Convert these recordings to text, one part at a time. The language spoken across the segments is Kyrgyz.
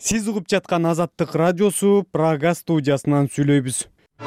Сиз угуп жаткан Азаттык радиосу Прага студиясынан сүйлөйбүз.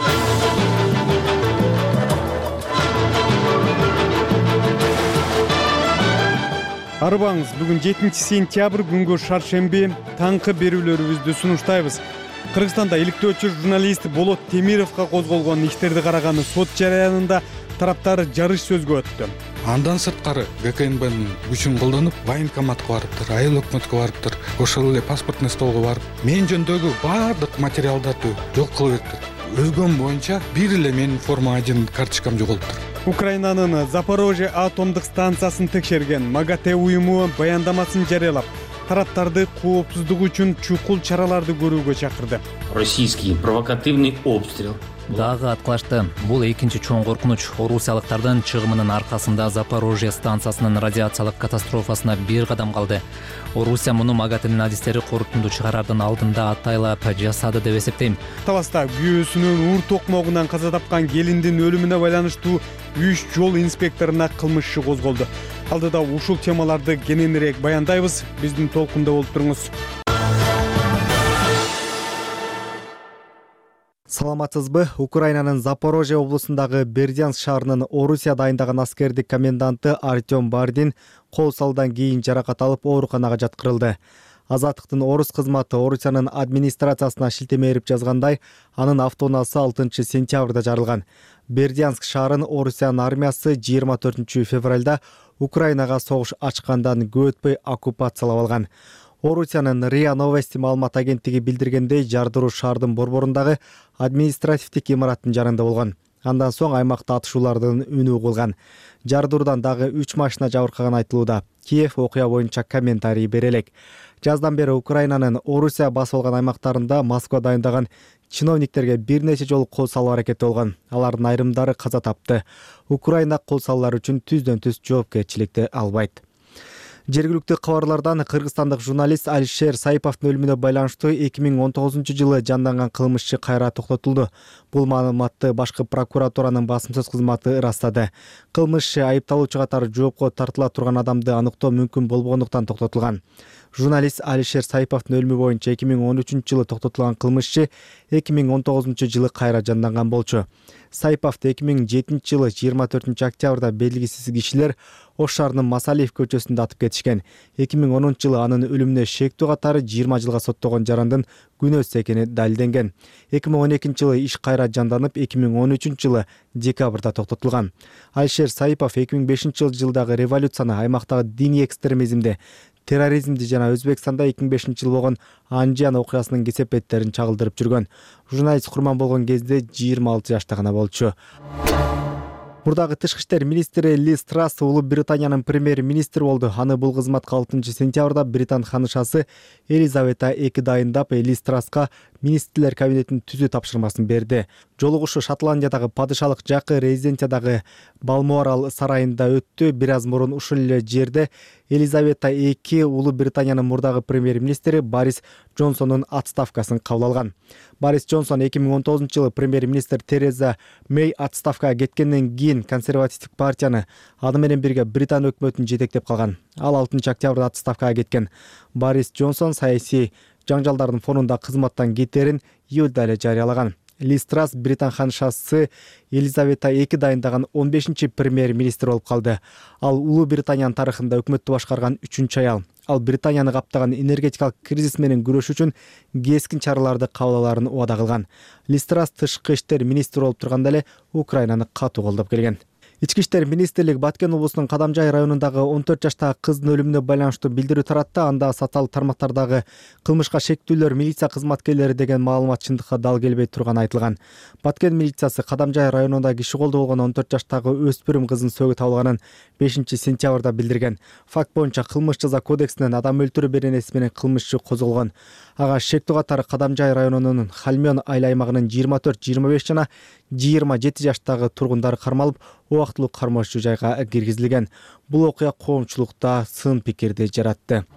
Арыбаңыз, бүгүн 7-сентябрь күнгө шаршемби таңкы берүүлөрүбүздү сунуштайбыз. Кыргызстанда иликтөөчү журналист Болот Темировго козголгон иштерди караган сот жарыянында тараптар жарыш сөзгө өттү. Андан сырткары ГКНБнын күчүн колдонуп, военкоматка барыптыр, айыл өкмөткө барыптыр, ошол эле паспортный столго барып, мен жөнүндөгү баардык материалдарды жок кылып бериптир. Өзгөм боюнча бир эле менин форма 1 карточкам жоголуптур. Украинанын Запорожье атомдук станциясын текшерген МАГАТЭ уюму баяндамасын жарыялап, тараптарды коопсуздук үчүн чукул чараларды көрүүгө чакырды. Российский провокативный обстрел. Дагы аткылашты. Бул экинчи чоң коркунуч. Орусиялыктардын чыгымынын аркасында Запорожье станциясынын радиациялык катастрофасына бир кадам калды. Орусия муну МАГАТЭнин адистери корутунду чыгарардын алдында атайлап жасады деп эсептейм. Таласта күйөөсүнүн ур токмогунан каза тапкан келиндин өлүмүнө байланыштуу 3 жол инспекторуна кылмыш иши козголду. Алдыда ушул темаларды кененирээк баяндайбыз. Биздин толкунда болуп туруңуз. Саламатсызбы? Украинанын Запорожье облусундагы Бердянск шаарынын Орусия дайындаган аскердик коменданты Артем Бардин кол салуудан кийин жаракат алып ооруканага жаткырылды. Азаттыктын орус кызматы Орусиянын администрациясына шилтеме берип жазгандай, анын автоунаасы 6-сентябрда жарылган. Бердянск шаарын Орусиянын армиясы 24 февралда Украинага согуш ачкандан көп өтпөй оккупациялап алган. Орусиянын РИА Новости маалымат агенттиги билдиргендей, жардыруу шаардын борборундагы административдик имараттын жанында болгон. Андан соң аймакта атышуулардын үнү угулган. Жардыруудан дагы 3 машина жабыркаган айтылууда. Киев окуя боюнча комментарий бере элек. Жаздан бери Украинанын Орусия басып алган аймактарында Москва дайындаган чиновниктерге бир нече жолу кол салуу аракети болгон. Алардын айрымдары каза тапты. Украина кол салуулар үчүн түздөн-түз жоопкерчиликти албайт. Жергиликтүү кабарлардан кыргызстандык журналист Алишер Саиповдун өлүмүнө байланыштуу 2019-жылы жанданган кылмышчы кайра токтотулду. Бул маалыматты башкы прокуратуранын басым сөз кызматы ырастады. Кылмышчы айыпталуучу катары жоопко тартыла турган адамды аныктоо мүмкүн болбогондуктан токтотулган. Журналист Алишер Саиповдун өлүмү боюнча 2013-жылы токтотулган кылмышчы 2019-жылы кайра жанданган болчу. Саиповду 2007-жылы 24 октябрда белгисиз кишилер Ош шаарынын Масалиев көчөсүндө атып кетишкен. 2010-жылы анын өлүмүнө шектүү катары 20 жылга соттогон жарандын күнөөсүз экени далилденген. 2012-жылы иш кайра жанданып, 2013-жылы декабрда токтотулган. Алишер Саипов 2005-жылдагы революцияны, аймактагы диний экстремизмди, терроризмди жана Өзбекстанда 2005-жылы болгон Анжан окуясынын кесепеттерин чагылдырып жүргөн. Журналист курман болгон кезде 26 жашта гана болчу. Мурдагы тышкы иштер министри Лиз Трасс Улуу Британиянын премьер-министри болду. Аны бул кызматка 6-сентябрда Британ ханышасы Елизавета II дайындап, Лиз Трасска министрлер кабинетин түзүү тапшырмасын берди. Жолугушуу Шотландиядагы падышалык жакы резиденциядагы Балморал сарайында өттү. Бир аз мурун ушул эле жерде Елизавета II Улуу Британиянын мурдагы премьер-министри Борис Джонсондун отставкасын кабыл алган. Борис Джонсон 2019-жылы премьер-министр Тереза Мэй отставкага кеткенден кийин консервативдик партияны, аны менен бирге Британ өкмөтүн жетектеп калган. Ал 6-октябрда отставкага кеткен. Борис Джонсон саясий жаңжалдардын фонунда кызматтан кетерин июлда эле жарыялаган. Лиз Трасс Британ ханышасы Елизавета II дайындаган 15-чи премьер-министр болуп калды. Ал Улуу Британиянын тарыхында өкмөттү башкарган 3-чү аял. Ал Британияны каптаган энергетикалык кризис менен күрөш үчүн кескин чараларды кабыл алаарын убада кылган. Лиз Трасс тышкы иштер министри болуп турганда эле Украинаны катуу колдоп келген. Ички иштер министрлиги Баткен облусунун Кадамжай районундагы 14 жаштагы кыздын өлүмүнө байланыштуу билдирүү таратты. Анда саталык тармактардагы кылмышка шектүүлөр милиция кызматкерлери деген маалымат чындыкка дал келбей турганы айтылган. Баткен милициясы Кадамжай районунда киши колдоо болгон 14 жаштагы өспүрүм кыздын сөөгү табылганын 5-сентябрда билдирген. Факт боюнча кылмыш жаза кодексинен адам өлтүрүү беренеси менен кылмыш иши козголгон. Ага шектүү катары Кадамжай районунун Халмён айыл аймагынын 24, 25 жана 27 жаштагы тургундары кармалып, убактылуу кармоочу жайга киргизилген. Бул окуя коомчулукта сын пикирди жаратты.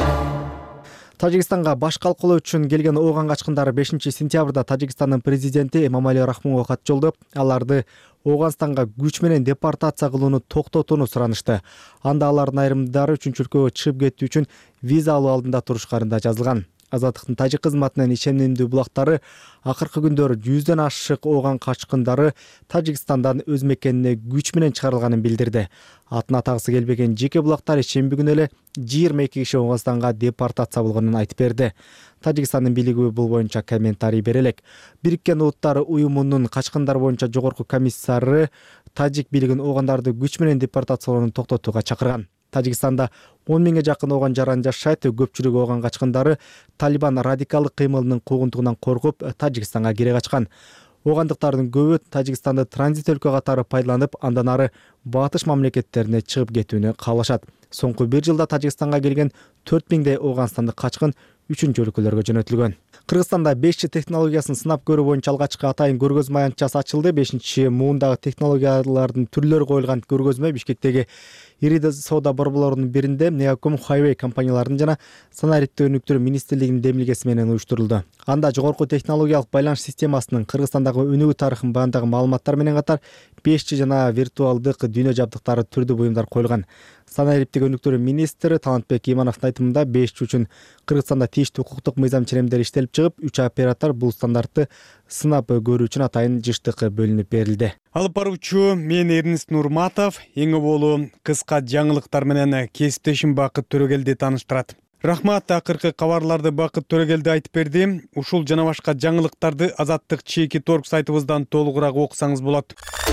Тажикстанга баш калкалоо үчүн келген ооган качкындар 5-сентябрда Тажикстандын президенти Эмомали Рахмонго кат жолдоп, аларды Ооганстанга күч менен депортация кылууну токтотууну суранышты. Анда алардын айрымдары 3-өлкөгө чыгып кетүү үчүн виза алуу алдында турушкарында жазылган. Азаттыктын тажик кызматынын ишенимдүү булактары акыркы күндөр 100дөн ашык ооган качкындары Тажикстандан өз мекенине күч менен чыгарылганын билдирди. Атын атагысы келбеген жеке булактар шемби күнү эле 22 киши Оңгостанга депортация болгонун айтып берди. Тажикстандын бийлиги бул боюнча комментарий бере элек. Бириккен Улуттар уюмунун качкындар боюнча жогорку комиссары тажик бийлигин оогандарды күч менен депортациялоону токтотууга чакырган. Тажикстанда 10 миңге жакын ооган жаран жашайт. Көпчүлүгү ооган качкындары Талибан радикалдык кыймылынын куугунтугунан коркуп Тажикстанга кире качкан. Оогандыктардын көбү Тажикстанды транзит өлкө катары пайдаланып, андан ары батыш мамлекеттерине чыгып кетүүнү каалашат. Соңку 1 жылда Тажикстанга келген 4000дей оогандыктардын качкын 3-чү өлкөлөргө жөнөтүлгөн. Кыргызстанда 5G технологиясын сынап көрүү боюнча алгачкы атайын көргөзмө аянтчасы ачылды. 5 муундагы технологиялардын түрлөрү коюлган көргөзмө Бишкектеги ири соода борборлорунун биринде Neocom Huawei компанияларынын жана санариптик өнүктүрүү министрлигинин демилгеси менен уюштурулду. Анда жогорку технологиялык байланыш системасынын Кыргызстандагы өнүгүү тарыхын баяндаган маалыматтар менен катар 5G жана виртуалдык дүйнө жабдыктары түрдүү буюмдар коюлган. Санариптик өнүктүрүү министри Талантбек Имановдун айтымында 5G үчүн Кыргызстанда тийиштүү укуктук мыйзам ченемдери иштелип чыгып, 3 оператор бул стандартты сынап көрүү үчүн атайын жыштык бөлүнүп берилди. Алып баруучу мен Эрнест Нурматов, эң болуу кыска жаңылыктар менен кесиптешим Бакыт Төрөгелди тааныштырат. Рахмат, акыркы кабарларды Бакыт Төрөгелди айтып берди. Ушул жана башка жаңылыктарды Азаттык чеки торг сайтыбыздан толугураак окусаңыз болот.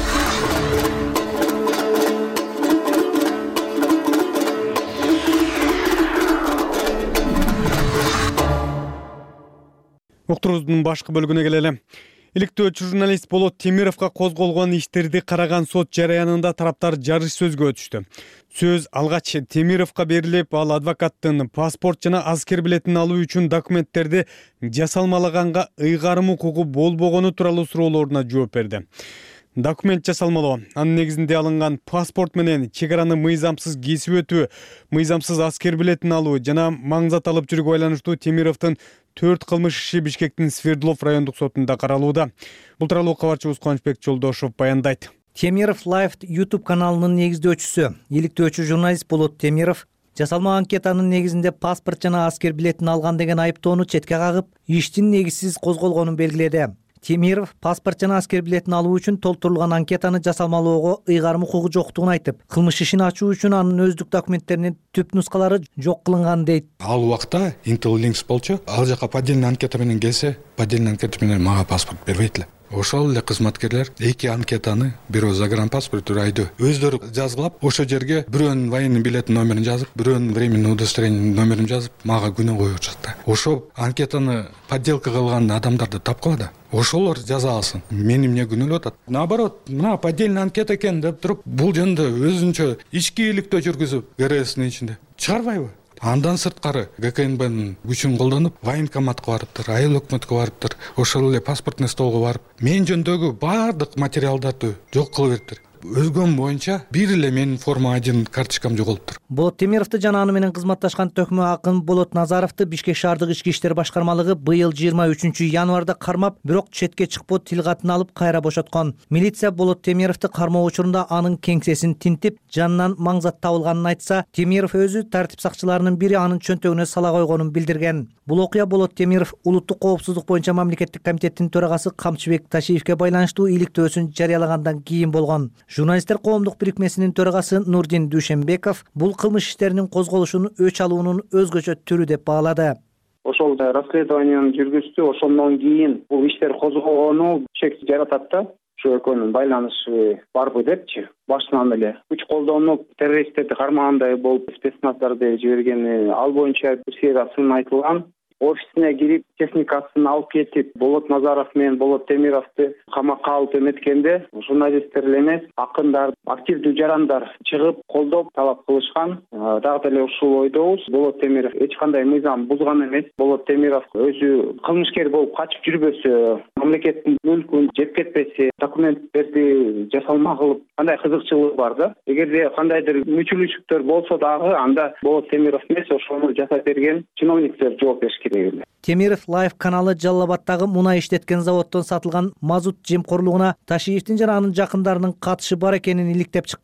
Уктуруубуздун башкы бөлүгүнө келели. Иликтөөчү журналист Болот Темировго козголгон иштерди караган сот жараянында тараптар жарыш сөзгө өтүштү. Сөз алгач Темировго берилип, ал адвокаттын паспорт жана аскер билетин алуу үчүн документтерди жасалмалаганга ыйгарым укугу болбогону тууралуу суроолоруна жооп берди. Документ жасалмалоо, анын негизинде алынган паспорт менен чек араны мыйзамсыз кесип өтүү, мыйзамсыз аскер билетин алуу жана маңзат алып жүрүүгө байланыштуу Темировдун 4 кылмыш иши Бишкектин Свердлов райондук сотунда каралууда. Бул тууралуу кабарчыбыз Кубанычбек Жолдошов баяндайт. Темиров Live YouTube каналынын негиздөөчүсү, иликтөөчү журналист Болот Темиров жасалма анкетанын негизинде паспорт жана аскер билетин алган деген айыптоону четке кагып, иштин негизсиз козголгонун белгиледи. Темиров паспорт жана аскер билетин алуу үчүн толтурулган анкетаны жасалмалоого ыйгарым укугу жоктугун айтып, кылмыш ишин ачуу үчүн анын өздүк документтеринин түп нускалары жок кылынган дейт. Ал убакта Intel Links болчу, ал жака поддельный анкета менен келсе, поддельный анкета менен мага паспорт бербейт эле. Ошол эле кызматкерлер 2 анкетаны, бирөө загранпаспорт, бирөө айдоо өздөрү жазгылап, ошол жерге бирөөнүн военный билеттин номерин жазып, бирөөнүн временный удостоверениянын номерин жазып, мага күнөө коюп жатты. Ошол анкетаны подделка кылган адамдарды тапкыла да. Ошолор жаза алсын. Мени эмне күнөөлөп атат? Наоборот, мына поддельный анкета экен деп туруп, бул жөнүндө өзүнчө ички иликтөө жүргүзүп, ГРСнин ичинде чыгарбайбы? Андан сырткары ГКНБнын күчүн колдонуп, военкоматка барыптыр, айыл өкмөткө барыптыр, ошол эле паспортный столго барып, мен жөнүндөгү баардык материалдарды жок кылып бериптир. Өзгөм боюнча бир эле менин форма 1 карточкам жоголуптур. Болот Темировду жана аны менен кызматташкан төкмө акын Болот Назаровду Бишкек шаардык ички иштер башкармалыгы быйыл 23 январда кармап, бирок четке чыкпоо тил катын алып кайра бошоткон. Милиция Болот Темировду кармоо учурунда анын кеңсесин тинтип, жанынан маңзат табылганын айтса, Темиров өзү тартип сакчыларынын бири анын чөнтөгүнө сала койгонун билдирген. Бул окуя Болот Темиров улуттук коопсуздук боюнча мамлекеттик комитеттин төрагасы Камчыбек Ташиевке байланыштуу иликтөөсүн жарыялагандан кийин болгон. Журналисттер коомдук бирикмесинин төрагасы Нурдин Дүйшенбеков бул кылмыш иштеринин козголушун өч алуунун өзгөчө түрү деп баалады. Ошол расследованияны жүргүздү, ошондон кийин бул иштер козголгону чек жаратат да. Ошо экөөнүн байланышы барбы депчи, башынан эле күч колдонуп террористтерди кармагандай болуп спецназдарды жибергени, ал боюнча бир сериясын айтылган. Офисине кирип, техникасын алып кетип, Болот Назаров менен Болот Темировду камакка алып эметкенде, журналисттер эле эмес, акындар, активдүү жарандар чыгып, колдоп, талап кылышкан. Дагы деле ушул ойдобуз. Болот Темиров эч кандай мыйзам бузган эмес. Болот Темиров өзү кылмышкер болуп качып жүрбөсө, мамлекеттин мүлкүн жеп кетпесе, документтерди жасалма кылып, кандай кызыкчылыгы бар да. Эгерде кандайдыр мүчүлүшүктөр болсо дагы, анда Болот Темиров эмес, ошону жасап берген чиновниктер жооп бериш керек. Темиров Live каналы Жалал-Абадтагы мунай иштеткен заводдон сатылган мазут жемкорлугуна Ташиевдин жана анын жакындарынын катышы бар экенин иликтеп чыккан.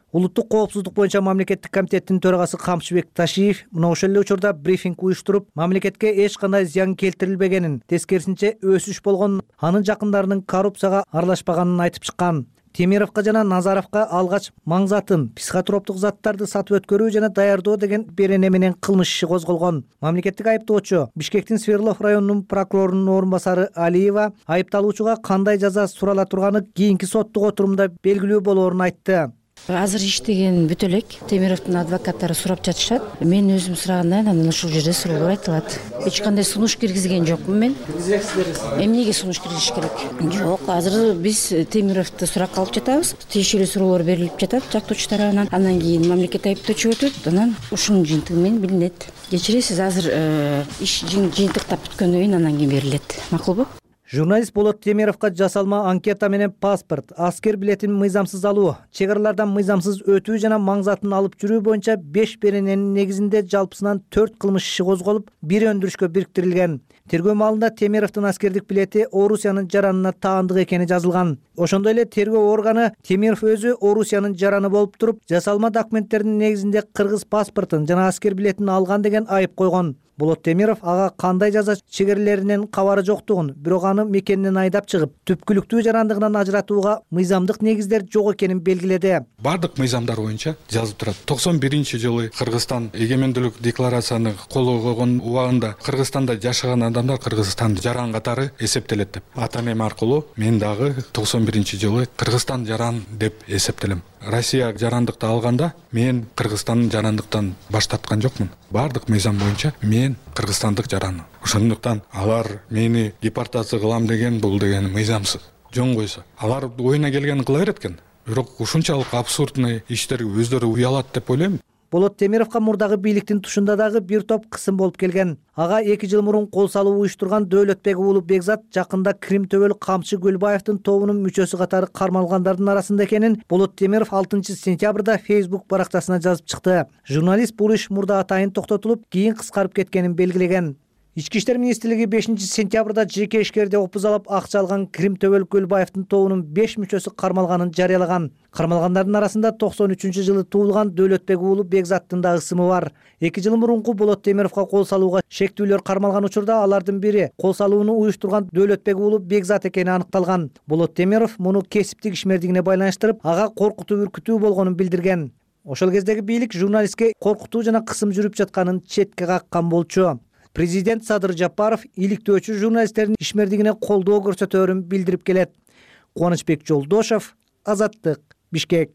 Улуттук коопсуздук боюнча мамлекеттик комитеттин төрагасы Камчыбек Ташиев мына ошол эле учурда брифинг уюштуруп, мамлекетке эч кандай зыян келтирилбегенин, тескерисинче өсүш болгонун, анын жакындарынын коррупцияга аралашпаганын айтып чыккан. Темировго жана Назаровго алгач маңзатын, психотроптук заттарды сатып өткөрүү жана даярдоо деген берене менен кылмыш иши козголгон. Мамлекеттик айыптоочу Бишкектин Свердлов районунун прокурорунун орун басары Алиева айыпталуучуга кандай жаза сурала турганы кийинки соттук отурумда белгилүү болоорун айтты. Азыр иштеген бүт элек Темировдун адвокаттары сурап жатышат. Мен өзүм сурагандай анан ушул жерде суроолор айтылат. Эч кандай сунуш киргизген жокмун мен. Эмнеге сунуш киргизиш керек? Жок, азыр биз Темировду суракка алып жатабыз. Тиешелүү суроолор берилип жатат жактоочу тарабынан. Андан кийин мамлекет айыптоочу өтөт, анан ушунун жыйынтыгы менен билинет. Кечиресиз, азыр иш жыйынтыктап бүткөндөн кийин андан кийин берилет. Макулбу? Журналист Болот Темировго жасалма анкета менен паспорт, аскер билетин мыйзамсыз алуу, чек аралардан мыйзамсыз өтүү жана маңзатын алып жүрүү боюнча 5 берененин негизинде жалпысынан 4 кылмыш иши козголуп, бир өндүрүшкө бириктирилген. Тергөө маалында Темировдун аскердик билети Орусиянын жаранына таандык экени жазылган. Ошондой эле тергөө органы Темиров өзү Орусиянын жараны болуп туруп, жасалма документтердин негизинде кыргыз паспортун жана аскер билетин алган деген айып койгон. Болот Темиров ага кандай жаза чегерелеринен кабары жоктугун, бирок аны мекенинен айдап чыгып, түпкүлүктүү жарандыгынан ажыратууга мыйзамдык негиздер жок экенин белгиледи. Бардык мыйзамдар боюнча жазып турат. 91-жылы Кыргызстан эгемендүүлүк декларацияны колго койгон убагында Кыргызстанда жашаган адамдар Кыргызстан жаран катары эсептелет деп. Ата-энем аркылуу мен дагы 91-жылы Кыргызстан жаран деп эсептелем. Россия жарандыкты алганда мен Кыргызстандын жарандыктан баш тарткан жокмун. Бардык мыйзам боюнча мен кыргызстандык жаран. Ошондуктан алар мени депортация кылам деген бул деген мыйзамсыз. Жөн койсо, алар оюна келгенин кыла берет экен. Бирок ушунчалык абсурдный иштерге өздөрү уялат деп ойлойм. Болот Темировго мурдагы бийликтин тушунда дагы бир топ кысым болуп келген. Ага 2 жыл мурун кол салуу уюштурган Дөөлөтбек уулу Бекзат жакында Крим төбөл Камчы Гөлбаевдин тобунун мүчөсү катары кармалгандардын арасында экенин Болот Темиров 6 сентябрда Facebook баракчасына жазып чыкты. Журналист бул иш мурда атайын токтотулуп, кийин кыскарып кеткенин белгилеген. Ички иштер министрлиги 5 сентябрда жеке ишкерде опузалап акча алган Крим төбөл Гөлбаевдин тобунун 5 мүчөсү кармалганын жарыялаган. Кармалгандардын арасында 93-жылы туулган Дөөлөтбек уулу Бекзаттын да ысымы бар. 2 жыл мурунку Болот Темировго кол салууга шектүүлөр кармалган учурда алардын бири кол салууну уюштурган Дөөлөтбек уулу Бекзат экени аныкталган. Болот Темиров муну кесиптик ишмердигине байланыштырып, ага коркутуу үркүтүү болгонун билдирген. Ошол кездеги бийлик журналистке коркутуу жана кысым жүрүп жатканын четке каккан болчу. Президент Садыр Жапаров иликтөөчү журналисттердин ишмердигине колдоо көрсөтөөрүн билдирип келет. Кубанычбек Жолдошов, Азаттык, Бишкек.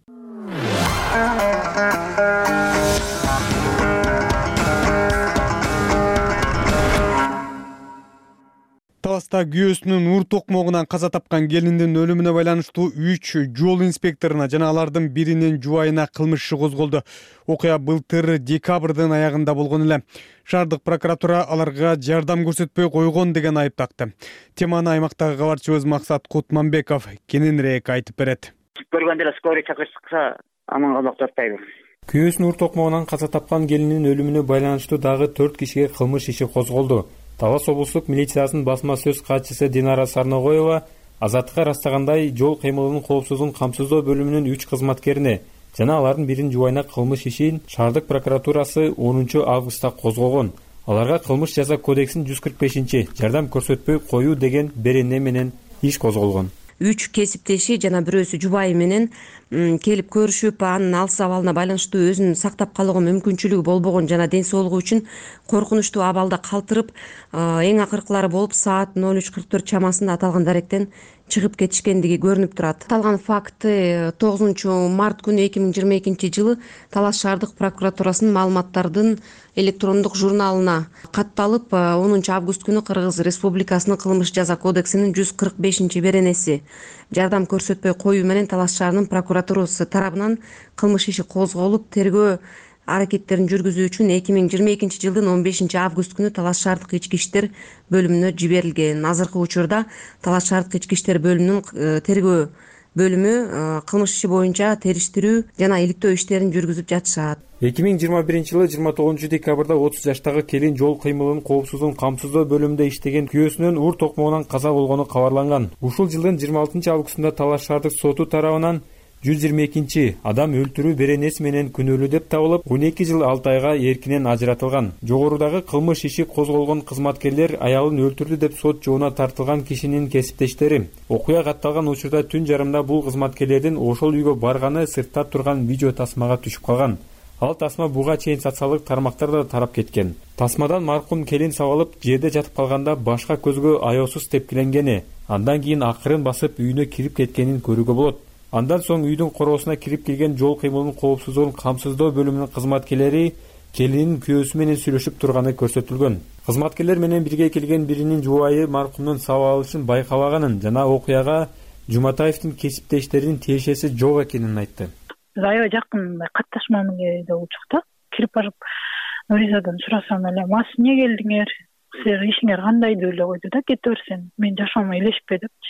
Таласта күйөөсүнүн ур токмогунан каза тапкан келиндин өлүмүнө байланыштуу 3 жол инспекторуна жана алардын биринин жубайына кылмыш иши козголду. Окуя былтыр декабрдын аягында болгон эле. Шаардык прокуратура аларга жардам көрсөтпөй койгон деген айып такты. Теманы аймактагы кабарчыбыз Максат Кутманбеков кененирээк айтып берет. Көргөндө эле скорый чакырса, аман калмак атпайбы. Күйөөсүнүн ур токмогунан каза тапкан келинин өлүмүнө байланыштуу дагы 4 кишиге кылмыш иши козголду. Талас облустук милициясынын басма сөз катчысы Динара Сарногоева Азаттыкка ырастагандай жол кыймылынын коопсуздугун камсыздоо бөлүмүнүн 3 кызматкерине жана алардын биринин жубайына кылмыш ишин шаардык прокуратурасы 10 августта козгогон. Аларга кылмыш жаза кодексинин 145 жардам көрсөтпөй коюу деген берене менен иш козголгон. 3 кесиптеши жана бирөөсү жубайы менен келип көрүшүп, анын алыс абалына байланыштуу өзүн сактап калууга мүмкүнчүлүгү болбогон жана ден соолугу үчүн коркунучтуу абалда калтырып, эң акыркылары болуп саат 03:44 чамасында аталган даректен чыгып кетишкендиги көрүнүп турат. Аталган факты 9 март күнү 2022 жылы Талас шаардык прокуратурасынын маалыматтардын электрондук журналына катталып, 10 август күнү Кыргыз Республикасынын кылмыш жаза кодексинин 145 беренеси жардам көрсөтпөй коюу менен Талас шаарынын прокуратурасы тарабынан кылмыш иши козголуп, тергөө аракеттерин жүргүзүү үчүн 2022 жылдын 15 август күнү Талас шаардык ички иштер бөлүмүнө жиберилген. Азыркы учурда Талас шаардык ички иштер бөлүмүнүн тергөө бөлүмү кылмыш иши боюнча териштирүү жана иликтөө иштерин жүргүзүп жатышат. 2021 жылы 29 декабрда 30 жаштагы келин жол кыймылынын коопсуздугун камсыздоо бөлүмүндө иштеген күйөөсүнүн ур токмогунан каза болгону кабарланган. Ушул жылдын 26 августунда Талас шаардык соту тарабынан 122 адам өлтүрүү беренеси менен күнөөлүү деп табылып 12 жыл 6 айга эркинен ажыратылган. Жогорудагы кылмыш иши козголгон кызматкерлер аялын өлтүрдү деп сот жоона тартылган кишинин кесиптештери. Окуя катталган учурда түн жарымда бул кызматкерлердин ошол үйгө барганы сыртта турган видео тасмага түшүп калган. Ал тасма буга чейин социалдык тармактарда тарап кеткен. Тасмадан маркум келин сабалып жерде жатып калганда башка көзгө аеосуз тепкиленгени, андан кийин акырын басып үйүнө кирип кеткенин көрүүгө болот. Андан соң үйдүн короосуна кирип келген жол кыймылынын коопсуздугун камсыздоо бөлүмүнүн кызматкерлери келинин күйөөсү менен сүйлөшүп турганы көрсөтүлгөн. Кызматкерлер менен бирге келген биринин жубайы маркумдун сабалышын байкабаганын жана окуяга Жуматаевдин кесиптештеринин тиешеси жок экенин айтты. Аябай жакын катташмамын да болчук да. Кирип барып Нуризадан сурасам эле, "Мас эмне келдиңер? Силер ишиңер кандай?" деп эле койду да, "Кете берсең, мен жашоомо илешпе" депчи.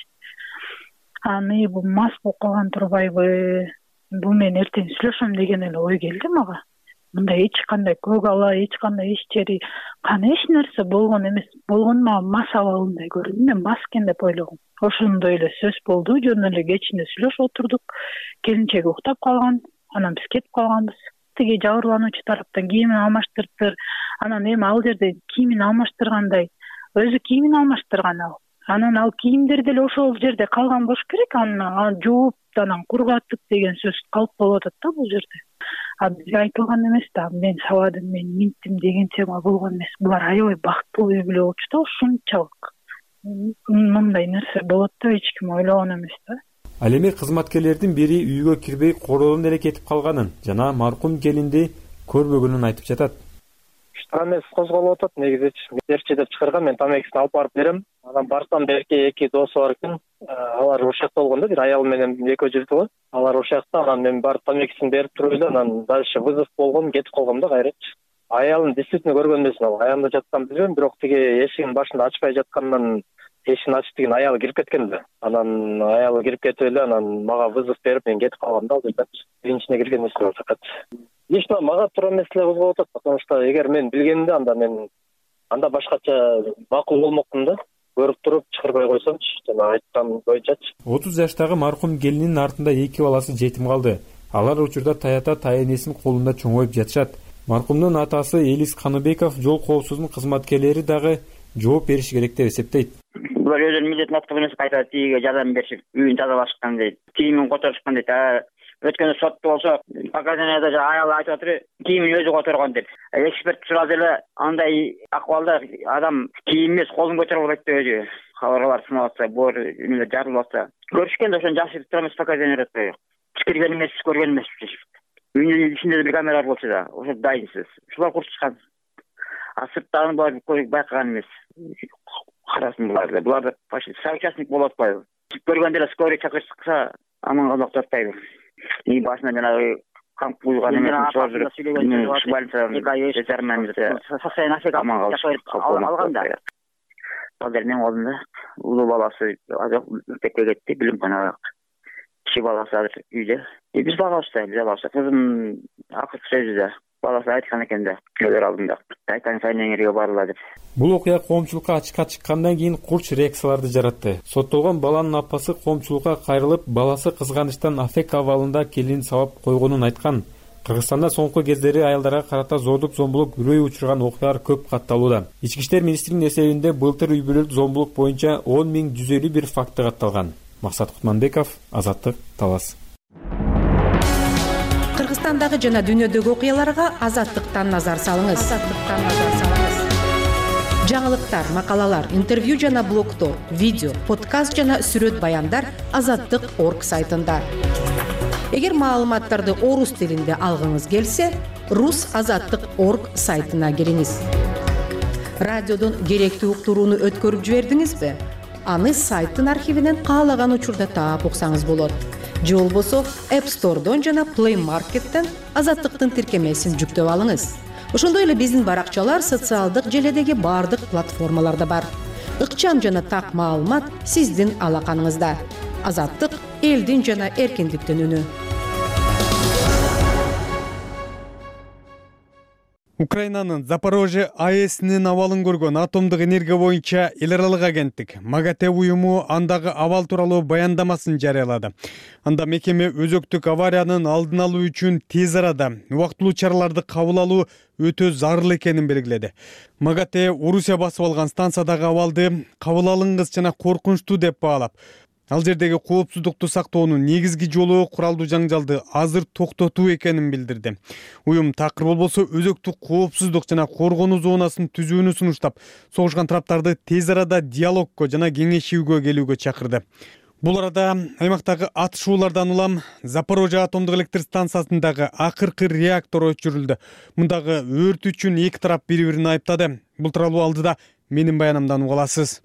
Аны бул мас болуп калган турбайбы? Бул менен эртең сүйлөшөм деген эле ой келди мага. Мындай эч кандай көк ала, эч кандай иш чери, кана эч нерсе болгон эмес. Болгон мага мас абалындай көрүндү. Мен мас экен деп ойлогом. Ошондой эле сөз болду. Жөн эле кечинде сүйлөшүп отурдук. Келинчеги уктап калган. Анан биз кетип калганбыз. Тиги жабырлануучу тараптан кийимин алмаштырыптыр. Анан эми ал жерде кийимин алмаштыргандай, өзү кийимин алмаштырган ал. Анан ал кийимдер деле ошол жерде калган болуш керек. Аны жууп, анан кургатып деген сөз калп болуп атат да бул жерде. А бизге айтылган эмес да, мен сабадым, мен минттим деген тема болгон эмес. Булар аябай бактылуу үй бүлө болчу да, ушунчалык. Мындай нерсе болот деп эч ким ойлогон эмес да. Ал эми кызматкерлердин бири үйгө кирбей короодон эле кетип калганын жана маркум келинди көрбөгөнүн айтып жатат. Штамес козголуп атат негизичи. Берчи деп чыгарган, мен тамекисин алып барып берем. Анан барсам берки эки досу бар экен. Алар ушакта болгон да, бир аял менен экөө жүрдү. Алар ушакта, анан мен барып тамекисин берип туруп эле, анан дальше вызов болгон, кетип калгам да кайрачы. Аялын действительно көргөн эмесмин, ал аянда жатканын билбейм, бирок тиги эшигин башында ачпай жатканынан эшигин ачып деген аял кирип кеткен да. Анан аял кирип кетип эле, анан мага вызов берип, мен кетип калгам да ал жерден. Биринчине кирген эмес болуп атат. Иште мага туура эмес эле козголуп атат, потому что эгер мен билгенимде анда башкача макул болмокмун да. Көрүп туруп чыгарбай койсомчу, жана айткан боюнчачы. 30 жаштагы маркум келинин артында 2 баласы жетим калды. Алар учурда таята тайэнесинин колунда чоңоюп жатышат. Маркумдун атасы Элис Каныбеков жол коопсуздугунун кызматкерлери дагы жооп бериши керек деп эсептейт. Булар өзүнүн милдетин аткарып эмес, кайта тиге жардам беришип, үйүн тазалашкан дейт. Кийимин которушкан дейт. Өткөндө сотто болсо, показанияда аял айтып атыр, кийимин өзү которгон деп. Эксперт сурады эле, андай акыбалда адам кийим эмес, колун көтөрүп албайт деп өзү. Кабыргалар сынып атса, боор эмелер жарылып атса, көрүшкөндө ошону жакшы тура эмес показания берет коёк. Кирген эмес, көргөн эмес. Үйүнүн ичинде бир камера болчу да, ошо дайынсыз. Ушулар курчушкан. А сырттагы булар байкаган эмес. Карасын буларды. Булар почти соучастник болуп атпайбы? Көргөндө эле скорый чакырса, аман калмак тартпайбы? И башына жанагы камп куйган эмес, чозуруп, алганда. Балдердин колунда улуу баласы азыр мектепке кетти, билим канабак. Киши баласы азыр үйдө. Биз багабыз, кызым акыркы сөзү да. Баласы айткан экен да, көдөр алдында. Айтан сайын эңерге барыла деп. Бул окуя коомчулукка ачыкка чыккандан кийин курч реакцияларды жаратты. Соттолгон баланын апасы коомчулукка кайрылып, баласы кызганычтан аффект абалында келин сабап койгонун айткан. Кыргызстанда соңку кездери аялдарга карата зордук зомбулук үрөй учурган окуялар көп катталууда. Ички иштер министринин эсебинде былтыр үй бүлөлүк зомбулук боюнча 10.151 факты катталган. Максат Кутманбеков, Азаттык, Талас. Кыргызстандагы жана дүйнөдөгү окуяларга Азаттыктан назар салыңыз. Жаңылыктар, макалалар, интервью жана блогтор, видео, подкаст жана сүрөт баяндар Азаттык.орг сайтында. Эгер маалыматтарды орус тилинде алгыңыз келсе, rusazаттык.орг сайтына кириңиз. Радиодон керектүү уктурууну өткөрүп жибердиңизби? Аны сайттын архивинен каалаган учурда таап уксаңыз болот. Же болбосо App Store'дон жана Play Market'тен Азаттыктын тиркемесин жүктөп алыңыз. Ошондой эле биздин баракчалар социалдык желедеги бардык платформаларда бар. Ыкчам жана так маалымат сиздин алаканыңызда. Азаттык — элдин жана эркиндиктин үнү. Украинанын Запорожье АЭСинин абалын көргөн атомдук энергия боюнча эл аралык агенттик МАГАТЭ уюму андагы абал тууралуу баяндамасын жарыялады. Анда мекеме өзөктүк авариянын алдын алуу үчүн тез арада убактылуу чараларды кабыл алуу өтө зарыл экенин белгиледи. МАГАТЭ Орусия басып алган станциядагы абалды кабыл алынгыс жана коркунучтуу деп баалап, ал жердеги коопсуздукту сактоонун негизги жолу куралдуу жаңжалды азыр токтотуу экенин билдирди. Уюм такыр болбосо өзөктүк коопсуздук жана коргонуу зонасын түзүүнү сунуштап, согушкан тараптарды тез арада диалогко жана кеңешүүгө келүүгө чакырды. Бул арада аймактагы атышуулардан улам Запорожье атомдук электр станциясындагы акыркы реактор өчүрүлдү. Мындагы өрт үчүн эки тарап бири-бирин айыптады. Бул тууралуу алдыда менин баянымдан уга аласыз.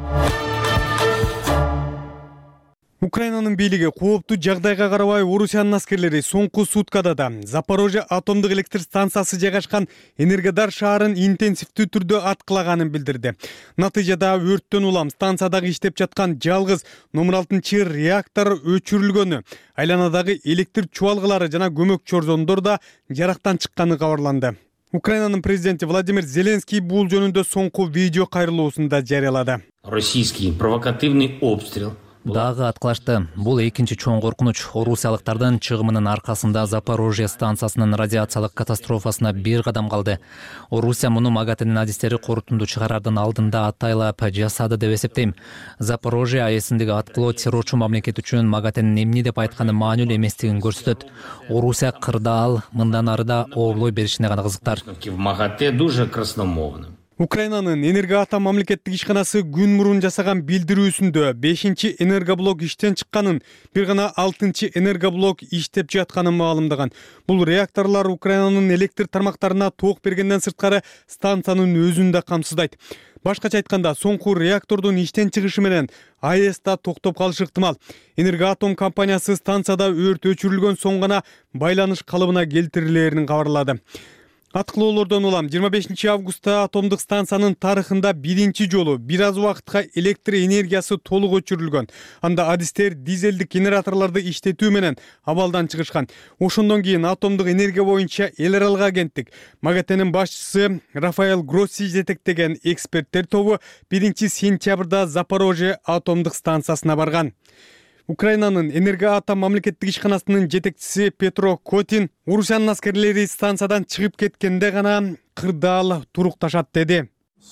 Украинанын бийлиги кооптуу жагдайга карабай Орусиянын аскерлери соңку суткада да Запорожье атомдук электр станциясы жайгашкан Энергодар шаарын интенсивдүү түрдө аткылаганын билдирди. Натыйжада өрттөн улам станциядагы иштеп жаткан жалгыз номер 6 реактор өчүрүлгөнү, айланадагы электр чубалгылары жана көмөк чорзондор да жарактан чыкканы кабарланды. Украинанын президенти Владимир Зеленский бул жөнүндө соңку видео кайрылуусунда жарыялады. Российский провокативный обстрел. Дагы аткылашты. Бул экинчи чоң коркунуч. Орусиялыктардын чыгымынын аркасында Запорожье станциясынын радиациялык катастрофасына бир кадам калды. Орусия муну МАГАТЭнин адистери корутунду чыгарардын алдында атайлап жасады деп эсептейм. Запорожье АЭСиндеги аткылоо террорчу мамлекет үчүн МАГАТЭнин эмне деп айтканы маанилүү эместигин көрсөтөт. Орусия кырдаал, мындан ары да оорлой беришине гана кызыктар. В МАГАТЭ дуже красномовно. Украинанын Энергоатом мамлекеттик ишканасы күн мурун жасаган билдирүүсүндө 5-чи энергоблок иштен чыкканын, бир гана 6-чы энергоблок иштеп жатканын маалымдаган. Бул реакторлор Украинанын электр тармактарына ток бергенден сырткары станциянын өзүн да камсыздайт. Башкача айтканда, соңку реактордун иштен чыгышы менен АЭС да токтоп калышы ыктымал. Энергоатом компаниясы станцияда өрт өчүрүлгөн соң гана байланыш калыбына келтирилерин кабарлады. Аткылоолордон улам 25 августта атомдук станциянын тарыхында биринчи жолу бир аз убакытка электр энергиясы толук өчүрүлгөн. Анда адистер дизелдик генераторлорду иштетүү менен абалдан чыгышкан. Ошондон кийин атомдук энергия боюнча эл аралык агенттик МАГАТЭнин башчысы Рафаэл Гросси жетектеген эксперттер тобу 1-сентябрда Запорожье атомдук станциясына барган. Украинанын Энергоатом мамлекеттик ишканасынын жетекчиси Петро Котин Орусиянын аскерлери станциядан чыгып кеткенде гана кырдаал турукташат деди.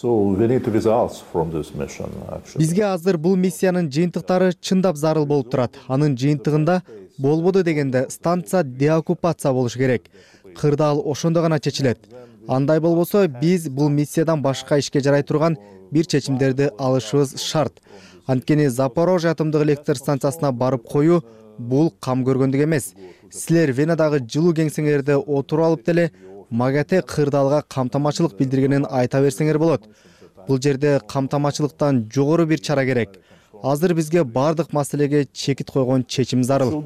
Бизге азыр бул миссиянын жыйынтыктары чындап зарыл болуп турат. Анын жыйынтыгында болбоду дегенде станция деоккупация болушу керек. Кырдаал ошондо гана чечилет. Андай болбосо биз бул миссиядан башка ишке жарай турган бир чечимдерди алышыбыз шарт. Анткени Запорожье атомдук электр станциясына барып коюу бул кам көргөндүк эмес. Силер Венадагы жылуу кеңсеңерде отуруп алып деле МАГАТЭ кырдаалга камтамачылык билдиргенин айта берсеңер болот. Бул жерде камтамачылыктан жогору бир чара керек. Азыр бизге бардык маселеге чекит койгон чечим зарыл.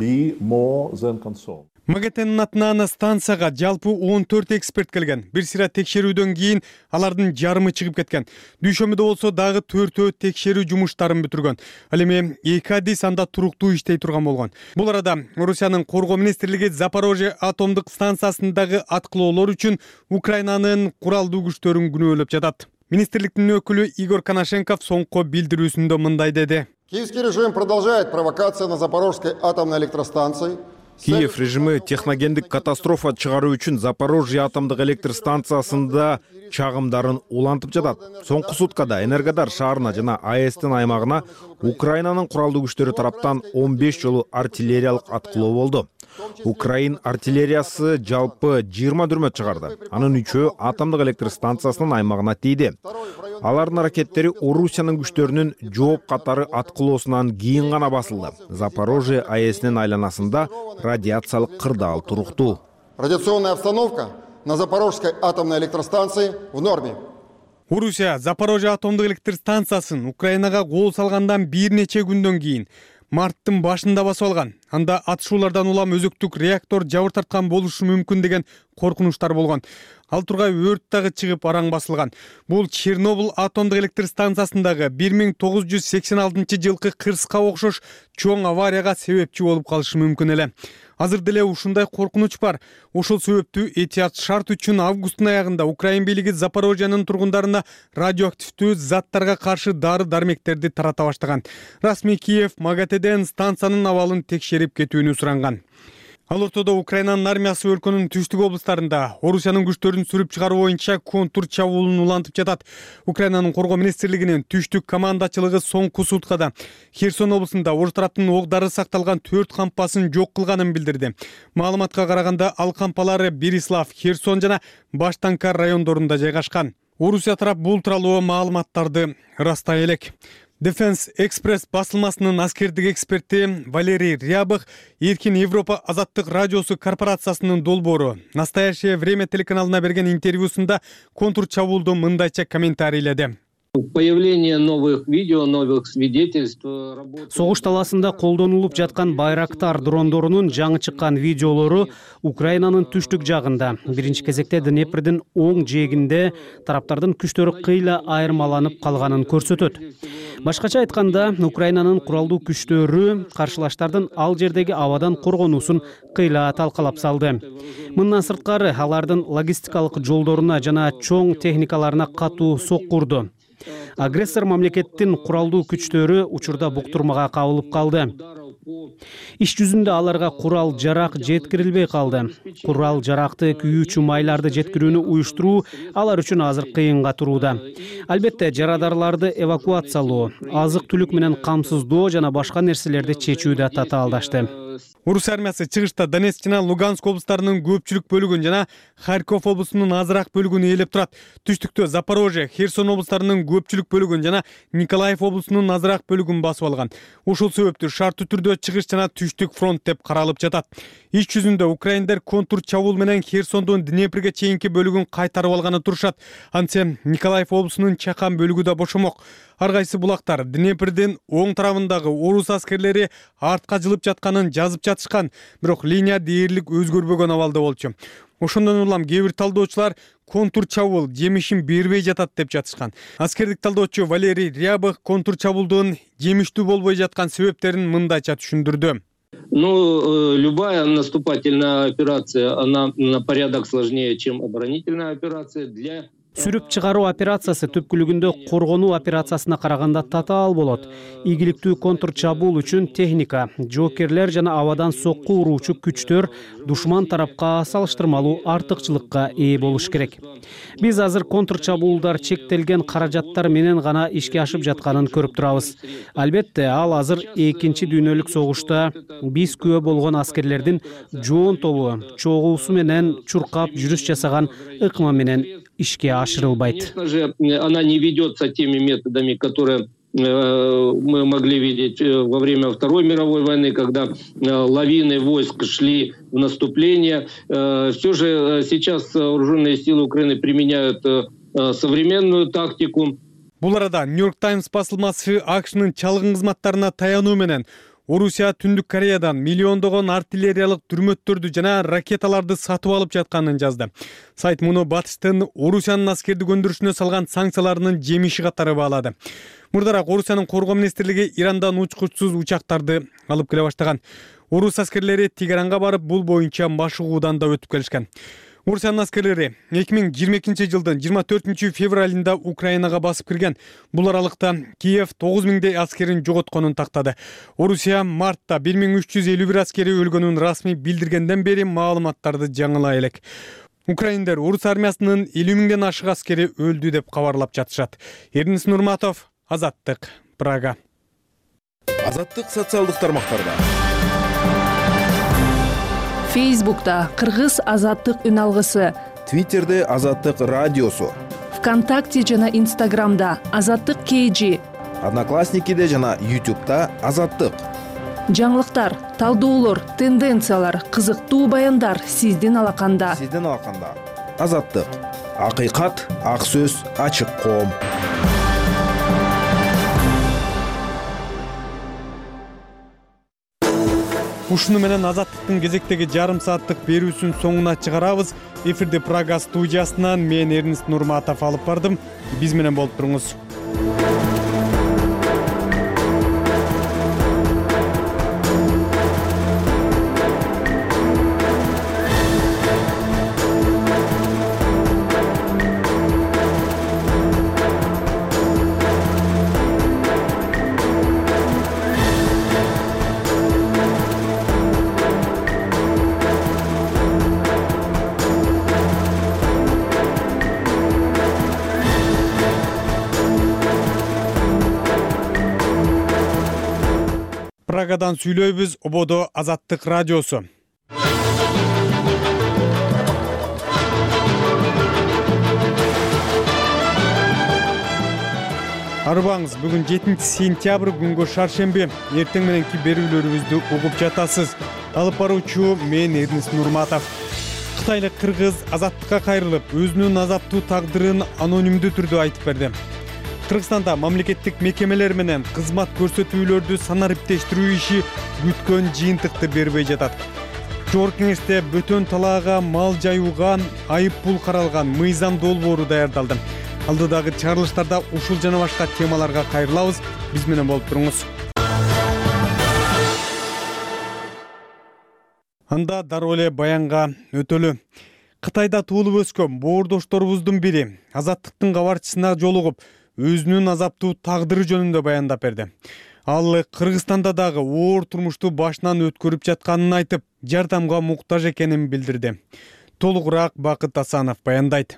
МАГАТЭнин атынан станцияга жалпы 14 эксперт келген. Бир сыра текшерүүдөн кийин алардын жарымы чыгып кеткен. Дүйшөмбүдө болсо дагы 4 текшерүү жумуштарын бүтүргөн. Ал эми 2 адис анда туруктуу иштей турган болгон. Бул арада Орусиянын коргоо министрлиги Запорожье атомдук станциясындагы аткылоолор үчүн Украинанын куралдуу күчтөрүн күнөөлөп жатат. Министрликтин өкүлү Игорь Коношенков соңку билдирүүсүндө мындай деди. Киевский режим продолжает провокации на Запорожской атомной электростанции. Киев режими техногендик катастрофа чыгаруу үчүн Запорожье атомдук электр станциясында чагымдарын улантып жатат. Соңку суткада Энергодар шаарына жана АЭСтин аймагына Украинанын куралдуу күчтөрү тараптан 15 жолу артиллериялык аткылоо болду. Украин артиллериясы жалпы 20 дүрмөт чыгарды. Анын 3-өө атомдук электр станциясынын аймагына тийди. Алардын аракеттери Орусиянын күчтөрүнүн жооп катары аткылоосунан кийин гана басылды. Запорожье АЭСинин айланасында радиациялык кырдаал туруктуу. Радиационная обстановка на Запорожской атомной электростанции в норме. Орусия Запорожье атомдук электр станциясын Украинага кол салгандан бир нече күндөн кийин марттын башында басып алган. Анда атышуулардан улам өзөктүк реактор жабыр тарткан болушу мүмкүн деген коркунучтар болгон. Ал тургай өрт дагы чыгып араң басылган. Бул Чернобыль атомдук электр станциясындагы 1986 жылкы кырсыка окшош чоң аварияга себепчи болуп калышы мүмкүн эле. Азыр деле ушундай коркунуч бар. Ошол себептүү этият шарт үчүн августтун аягында Украин бийлиги Запорожьянын тургундарына радиоактивдүү заттарга каршы дары-дармектерди тарата баштаган. Расмий Киев МАГАТЭден станциянын абалын текшерип кетүүнү суранган. Ал ортодо Украинанын армиясы өлкөнүн түштүк облустарында Орусиянын күчтөрүн сүрүп чыгаруу боюнча контур чабуулун улантып жатат. Украинанын коргоо министрлигинин түштүк командачылыгы соңку суткада Херсон облусунда Орус тараптын ок-дары сакталган 4 кампасын жок кылганын билдирди. Маалыматка караганда ал кампалары Берислав, Херсон жана Баштанка райондорунда жайгашкан. Орусия тарап бул тууралуу маалыматтарды ырастай элек. Defense Express басылмасынын аскердик эксперти Валерий Рябых Эркин Европа азаттык радиосу корпорациясынын долбоору «Настоящее время» телеканалына берген интервьюсунда контур чабуулду мындайча комментарийледи. Появление новых видео, новых свидетельств. Согуш таласында колдонулуп жаткан Байрактар дрондорунун жаңы чыккан видеолору Украинанын түштүк жагында, биринчи кезекте Днепрдин оң жээгинде тараптардын күчтөрү кыйла айырмаланып калганын көрсөтөт. Башкача айтканда, Украинанын куралдуу күчтөрү каршылаштардын ал жердеги абадан коргонуусун кыйла талкалап салды. Мындан сырткары алардын логистикалык жолдоруна жана чоң техникаларына катуу соккурду. Агрессор мамлекеттин куралдуу күчтөрү учурда буктурмага кабылып калды. Иш жүзүндө аларга курал жарак жеткирилбей калды. Курал жаракты күйүүчү майларды жеткирүүнү уюштуруу алар үчүн азыр кыйынга турууда. Албетте жарадарларды эвакуациялоо, азык-түлүк менен камсыздоо жана башка нерселерди чечүүдө татаалдашты. Орус армиясы чыгышта Донецк жана Луганск облустарынын көпчүлүк бөлүгүн жана Харьков облусунун азыраак бөлүгүн ээлеп турат. Түштүктө Запорожье, Херсон облустарынын көпчүлүк бөлүгүн жана Николаев облусунун азыраак бөлүгүн басып алган. Ошол себептүү шарттуу түрдө чыгыш жана түштүк фронт деп каралып жатат. Иш жүзүндө украиндер контур чабуул менен Херсондун Днепрге чейинки бөлүгүн кайтарып алганы турушат. Антсе Николаев облусунун чакан бөлүгү да бошомок. Ар кайсы булактар Днепрдин оң тарабындагы орус аскерлери артка жылып жатканын жазып жатышкан, бирок линия дээрлик өзгөрбөгөн абалда болчу. Ошондон улам кээ бир талдоочулар контур чабуул жемишин бербей жатат деп жатышкан. Аскердик талдоочу Валерий Рябых контур чабуулдун жемиштүү болбой жаткан себептерин мындайча түшүндүрдү. Любая наступательная операция, она на порядок сложнее, чем оборонительная операция. Сүрүп чыгаруу операциясы түпкүлүгүндө коргонуу операциясына караганда татаал болот. Ийгиликтүү контур чабуул үчүн техника, жоокерлер жана абадан сокку уруучу күчтөр душман тарапка салыштырмалуу артыкчылыкка ээ болуш керек. Биз азыр контур чабуулдар чектелген каражаттар менен гана ишке ашып жатканын көрүп турабыз. Албетте, ал азыр экинчи дүйнөлүк согушта биз күбө болгон аскерлердин жоон тобу чогуусу менен чуркап жүрүш жасаган ыкма менен ишке ашырылбайт. Конечно же, она не ведется теми методами, которые мы могли видеть во время Второй мировой войны, когда лавины войск шли в наступление. Все же сейчас вооруженные силы Украины применяют современную тактику. Бул арада Нью-Йорк Таймс басылмасы АКШнын чалгын кызматтарына таянуу менен Орусия Түндүк Кореядан миллиондогон артиллериялык дүрмөттөрдү жана ракеталарды сатып алып жатканын жазды. Сайт муну батыштын Орусиянын аскердик өндүрүшүнө салган санкцияларынын жемиши катары баалады. Мурдараак Орусиянын коргоо министрлиги Ирандан учкучсуз учактарды алып келе баштаган. Орус аскерлери Тегеранга барып, бул боюнча машыгуудан да өтүп келишкен. Орусиянын аскерлери 2022 жылдын 24 февралында Украинага басып кирген. Бул аралыкта Киев 9000 аскерин жоготконун тактады. Орусия мартта 1351 аскери өлгөнүн расмий билдиргенден бери маалыматтарды жаңылай элек. Украиндер орус армиясынын 50 000ден ашык аскери өлдү деп кабарлап жатышат. Эрнис Нурматов, Азаттык, Прага. Азаттык социалдык тармактарда. Фейсбукта Кыргыз азаттык үн алгысы, Твиттерде Азаттык радиосу, ВКонтакте жана Инстаграмда Азаттык KG, Одноклассникиде жана YouTube'да Азаттык. Жаңылыктар, талдоолор, тенденциялар, кызыктуу баяндар сиздин алаканда. Азаттык. Акыйкат, ак сөз, ачык коом. Ушуну менен Азаттыктын кезектеги жарым сааттык берүүсүн соңуна чыгарабыз. Эфирде Прага студиясынан мен Эрнис Нурматов алып бардым. Биз менен болуп туруңуз. Прагадан сүйлөйбүз, ободо Азаттык радиосу. Арбаңыз, бүгүн 7 сентябрь күнгө шаршемби. Эртең мененки берүүлөрүбүздү угуп жатасыз. Алып баруучу мен Эрнис Нурматов. Кытайлык кыргыз Азаттыкка кайрылып, өзүнүн азаптуу тагдырын анонимдүү түрдө айтып берди. Кыргызстанда мамлекеттик мекемелер менен кызмат көрсөтүүлөрдү санариптештирүү иши күткөн жыйынтыкты бербей жатат. Жогорку Кеңеште бөтөн талаага мал жаюуга айып пул каралган мыйзам долбоору даярдалды. Алдыдагы чыгарылыштарда ушул жана башка темаларга кайрылабыз. Биз менен болуп туруңуз. Анда дароо эле баянга өтөлү. Кытайда туулуп өскөн боордошторубуздун бири Азаттыктын кабарчысына жолугуп, өзүнүн азаптуу тагдыры жөнүндө баяндап берди. Ал Кыргызстанда дагы оор турмушту башынан өткөрүп жатканын айтып, жардамга муктаж экенин билдирди. Толугураак Бакыт Асанов баяндайт.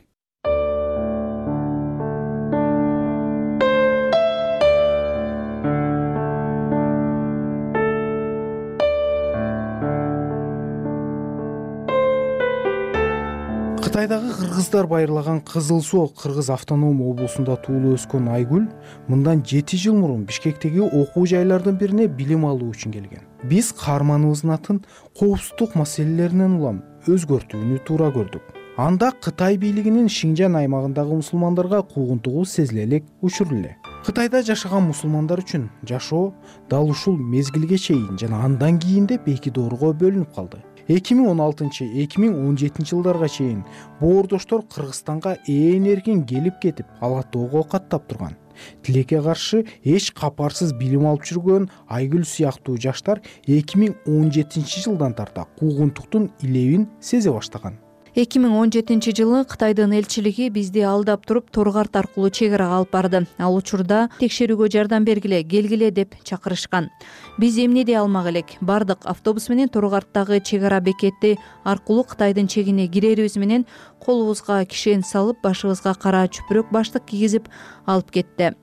Кытайдагы кыргыздар байырлаган Кызыл Суу Кыргыз автоном облусунда туулуп өскөн Айгүл мындан 7 жыл мурун Бишкектеги окуу жайлардын бирине билим алуу үчүн келген. Биз каарманыбыздын атын коопсуздук маселелеринен улам өзгөртүүнү туура көрдүк. Анда Кытай бийлигинин Шинжан аймагындагы мусулмандарга куугунтугу сезиле элек учур эле. Кытайда жашаган мусулмандар үчүн жашоо дал ушул мезгилге чейин жана андан кийин деп 2 доорго бөлүнүп калды. 2016-2017 жылдарга чейин боордоштор Кыргызстанга ээн эркин келип кетип, ала тоого каттап турган. Тилекке каршы эч капарсыз билим алып жүргөн Айгүл сыяктуу жаштар 2017 жылдан тарта куугунтуктун илебин сезе баштаган. 2017 жылы Кытайдын элчилиги бизди алдап туруп Торгарт аркылуу чек арага алып барды. Ал учурда текшерүүгө жардам бергиле, келгиле деп чакырышкан. Биз эмне дей алмак элек. Бардык автобус менен Торгарттагы чек ара бекети аркылуу Кытайдын чегине кирерибиз менен колубузга кишен салып, башыбызга кара чүпүрөк баштык кийгизип алып кетти.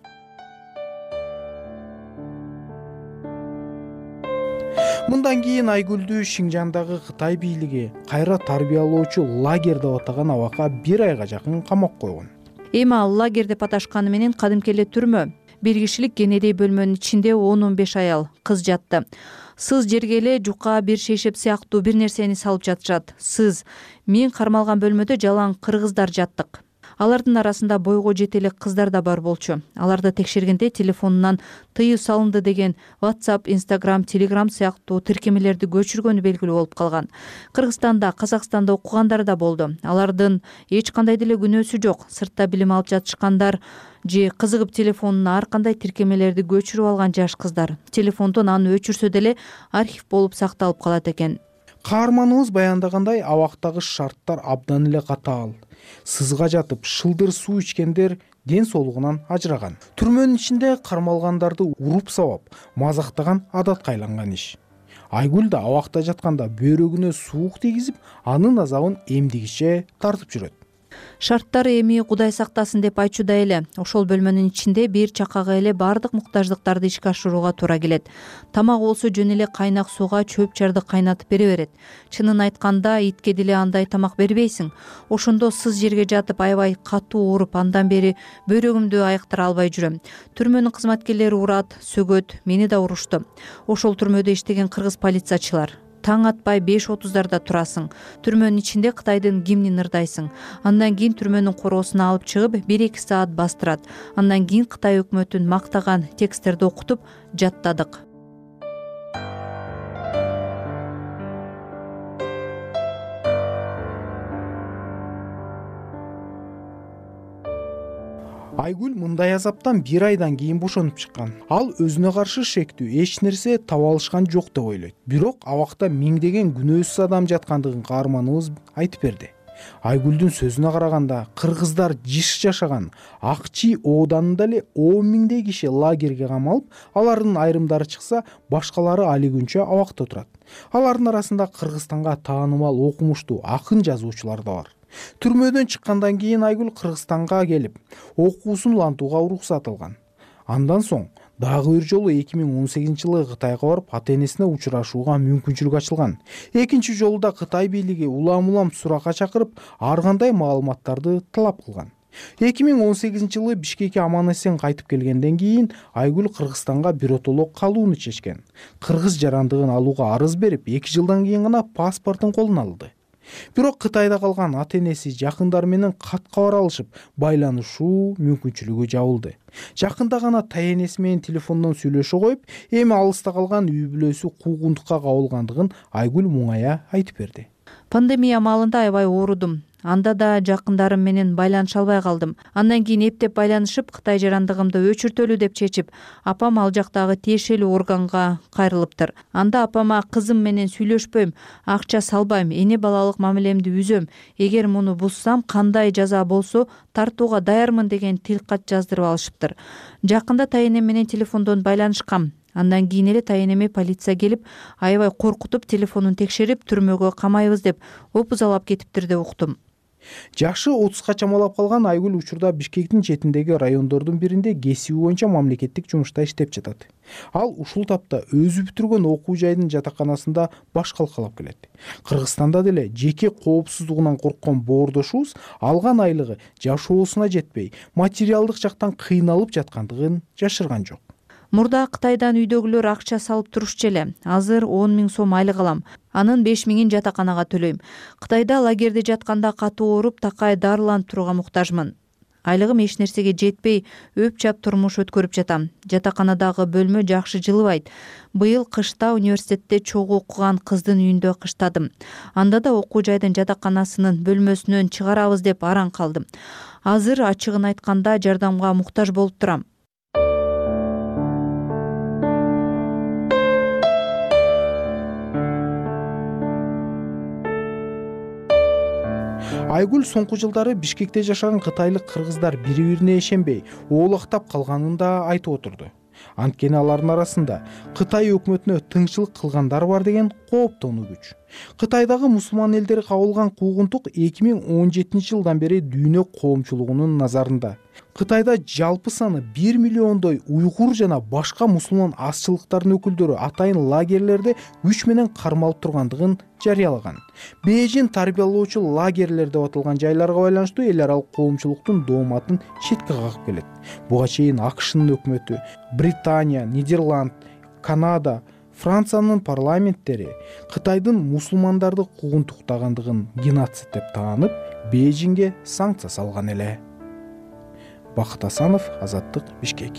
Мындан кийин Айгүлдү Шинжандагы Кытай бийлиги кайра тарбиялоочу лагерь деп атаган абакка 1 айга жакын камап койгон. Эми ал лагерь деп аташканы менен кадимки эле түрмө. 1 кишилик кенедей бөлмөнүн ичинде 10-15 аял кыз жатты. Сыз жерге эле жука, бир шейшеп сыяктуу бир нерсени салып жатышат. Сыз мен кармалган бөлмөдө жалаң кыргыздар жаттык. Алардын арасында бойго жете элек кыздар да бар болчу. Аларды текшергенде телефонунан тыюу салынды деген WhatsApp, Instagram, Telegram сыяктуу тиркемелерди көчүргөнү белгилүү болуп калган. Кыргызстанда, Казакстанда окугандар да болду. Алардын эч кандай деле күнөөсү жок. Сыртта билим алып жатышкандар же кызыгып телефонуна ар кандай тиркемелерди көчүрүп алган жаш кыздар. Телефондон аны өчүрсө деле архив болуп сакталып калат экен. Каарманыбыз баяндагандай, абактагы шарттар абдан эле катаал. Сызга жатып, шылдыр суу ичкендер ден соолугунан ажыраган. Түрмөнүн ичинде кармалгандарды уруп сабап, мазактаган адатка айланган иш. Айгүл да абакта жатканда бөөрөгүнө суук тийгизип, анын азабын эмдигиче тартып жүрөт. Шарттары эми Кудай сактасын деп айтчуда эле. Ошол бөлмөнүн ичинде бир чакага эле бардык муктаждыктарды ишке ашырууга туура келет. Тамак болсо жөн эле кайнак сууга чөп чарды кайнатып бере берет. Чынын айтканда, итке деле андай тамак бербейсиң. Ошондо сыз жерге жатып аябай катуу ооруп, андан бери бөөрөгүмдү айыктыра албай жүрөм. Түрмөнүн кызматкерлери урат, сөгөт, мени да урушту. Ошол түрмөдө иштеген кыргыз полициячылар. Таң атпай 5:30 турасың. Түрмөнүн ичинде Кытайдын гимнин ырдайсың. Андан кийин түрмөнүн короосуна алып чыгып 1-2 саат бастырат. Андан кийин Кытай өкмөтүн мактаган тексттерди окутуп жаттадык. Айгүл мындай азаптан 1 айдан кийин бошонуп чыккан. Ал өзүнө каршы шектүү эч нерсе таба алышкан жок деп ойлойт. Бирок абакта миңдеген күнөөсүз адам жаткандыгын каарманыбыз айтып берди. Айгүлдүн сөзүнө караганда, кыргыздар жыш жашаган Акчи ооданында эле 10 миңдей киши лагерге камалып, алардын айрымдары чыкса, башкалары али күнчө абакта турат. Алардын арасында Кыргызстанга таанымал окумуштуу акын жазуучулар да бар. Түрмөдөн чыккандан кийин Айгүл Кыргызстанга келип, окуусун улантууга уруксат алган. Андан соң Дагы бир жолу 2018-жылы Кытайга барып ата энесине учурашууга мүмкүнчүлүк ачылган. Экинчи жолу да Кытай бийлиги улам суракка чакырып, ар кандай маалыматтарды талап кылган. 2018-жылы Бишкекке аман-эсен кайтып келгенден кийин Айгүл Кыргызстанга биротоло калууну чечкен. Кыргыз жарандыгын алууга арыз берип, 2 жылдан кийин гана паспортун колуна алды. Бирок Кытайда калган ата энеси жакындары менен кат-кабар алышып, байланышуу мүмкүнчүлүгү жабылды. Жакында гана таенеси менен телефондон сүйлөшө коюп, эми алыста калган үй бүлөсү куугунтукка кабылгандыгын Айгүл муңая айтып берди. Пандемия маалында аябай оорудум. Анда да жакындарым менен байланыша албай калдым. Андан кийин эптеп байланышып, Кытай жарандыгымды өчүртөлү деп чечип, апам ал жактагы тиешелүү органга кайрылыптыр. Анда апама кызым менен сүйлөшпөйм, акча салбайм, эне балалык мамилемди үзөм. Эгер муну буссам, кандай жаза болсо тартууга даярмын деген тилкат жаздырып алышыптыр. Жакында тайенем менен телефондон байланышкам. Андан кийин эле тайенеме полиция келип, аябай коркутуп, телефонун текшерип, түрмөгө камайбыз деп опузалап кетиптир деп уктум. Жашы 30га чамалап калган Айгүл учурда Бишкектин четиндеги райондордун биринде кесиби боюнча мамлекеттик жумушта иштеп жатат. Ал ушул тапта өзү бүтүргөн окуу жайдын жатаканасында баш калкалап келет. Кыргызстанда деле жеке коопсуздугунан корккон боордошубуз алган айлыгы жашоосуна жетпей, материалдык жактан кыйналып жаткандыгын жашырган жок. Мурда Кытайдан үйдөгүлөр акча салып турушчу эле. Азыр 10 000 сом айлык алам. Анын 5 000-ин жатаканага төлөйм. Кытайда лагерде жатканда катуу ооруп, такай дарыланып турууга муктажмын. Айлыгым эч нерсеге жетпей, өп-чап турмуш өткөрүп жатам. Жатаканадагы бөлмө жакшы жылыбайт. Быйыл кышта университетте чогуу окуган кыздын үйүндө кыштадым. Анда да окуу жайдын жатаканасынын бөлмөсүнөн чыгарабыз деп араң калдым. Азыр ачыгын айтканда жардамга муктаж болуп турам. Айгүл соңку жылдары Бишкекте жашаган кытайлык кыргыздар бири-бирине ишенбей, оолактап калганын да айтып отурду. Анткени алардын арасында Кытай өкмөтүнө тыңчылык кылгандар бар деген кооптонуу күч. Кытайдагы мусулман элдери кабылган куугунтук 2017 жылдан бери дүйнө коомчулугунун назарында. Кытайда жалпы саны 1 миллиондой уйгур жана башка мусулман азчылыктардын өкүлдөрү атайын лагерлерде күч менен кармалып тургандыгын жарыялаган. Бейжин тарбиялоочу лагерлер деп аталган жайларга байланыштуу эл аралык коомчулуктун дооматын четке кагып келет. Буга чейин АКШнын өкмөтү, Британия, Нидерланд, Канада, Франциянын парламенттери Кытайдын мусулмандарды куугунтуктагандыгын геноцид деп таанып, Бейжинге санкция салган эле. Бакыт Асанов, Азаттык, Бишкек.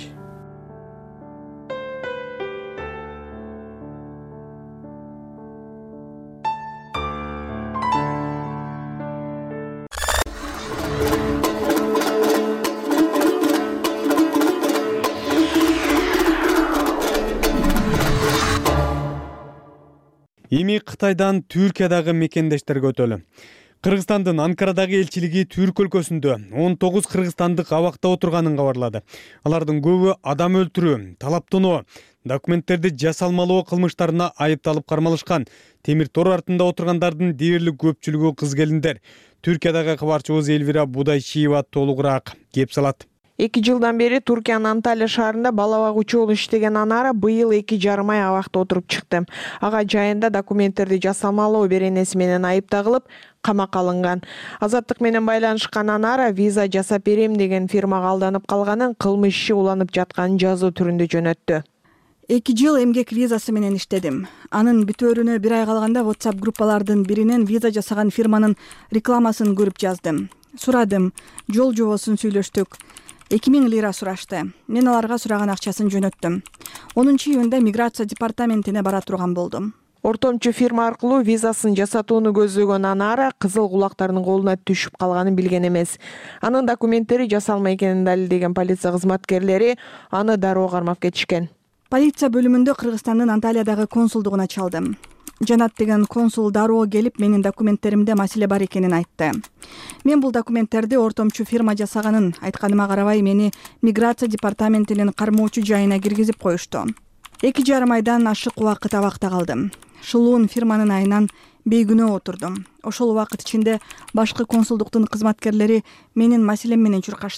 Эми Кытайдан Түркиядагы мекендештерге өтөлү. Кыргызстандын Анкарадагы элчилиги Түрк өлкөсүндө 19 кыргызстандык абакта отурганын кабарлады. Алардын көбү адам өлтүрүү, талаптоноо, документтерди жасалмалоо кылмыштарына айыпталып кармалышкан. Темир тор артында отургандардын дээрлик көпчүлүгү кыз келиндер. Түркиядагы кабарчыбыз Элвира Будайшиева толугураак кеп салат. 2 жылдан бери Туркиянын Анталия шаарында бала багуучу болуп иштеген Анара быйыл 2,5 ай абакта отуруп чыкты. Ага жайында документтерди жасалмалоо беренеси менен айып тагылып, камакка алынган. Азаттык менен байланышкан Анара виза жасап берем деген фирмага алданып калганын, кылмыш иши уланып жатканын жазуу түрүндө жөнөттү. 2 жыл эмгек визасы менен иштедим. Анын бүтөөрүнө 1 ай калганда WhatsApp группалардын биринен виза жасаган фирманын рекламасын көрүп жаздым. Сурадым, жол жобосун сүйлөштүк. 2000 лира сурашты. Мен аларга сураган акчасын жөнөттүм. 10-июнда миграция департаментине бара турган болдум. Ортомчу фирма аркылуу визасын жасатууну көздөгөн Анара кызыл кулактардын колуна түшүп калганын билген эмес. Анын документтери жасалма экенин далилдеген полиция кызматкерлери аны дароо кармап кетишкен. Полиция бөлүмүндө Кыргызстандын Анталиядагы консулдугуна чалдым. Жанат деген консул дароо келип менин документтеримде маселе бар экенин айтты. Мен бул документтерди ортомчу фирма жасаганын айтканыма карабай мени миграция департаментинин кармоочу жайына киргизип коюшту. 2,5 айдан ашык убакыт абакта калдым. Шылуун фирманын айынан бейгүнөө отурдум. Ошол убакыт ичинде башкы консулдуктун кызматкерлери менин маселем менен чуркашты.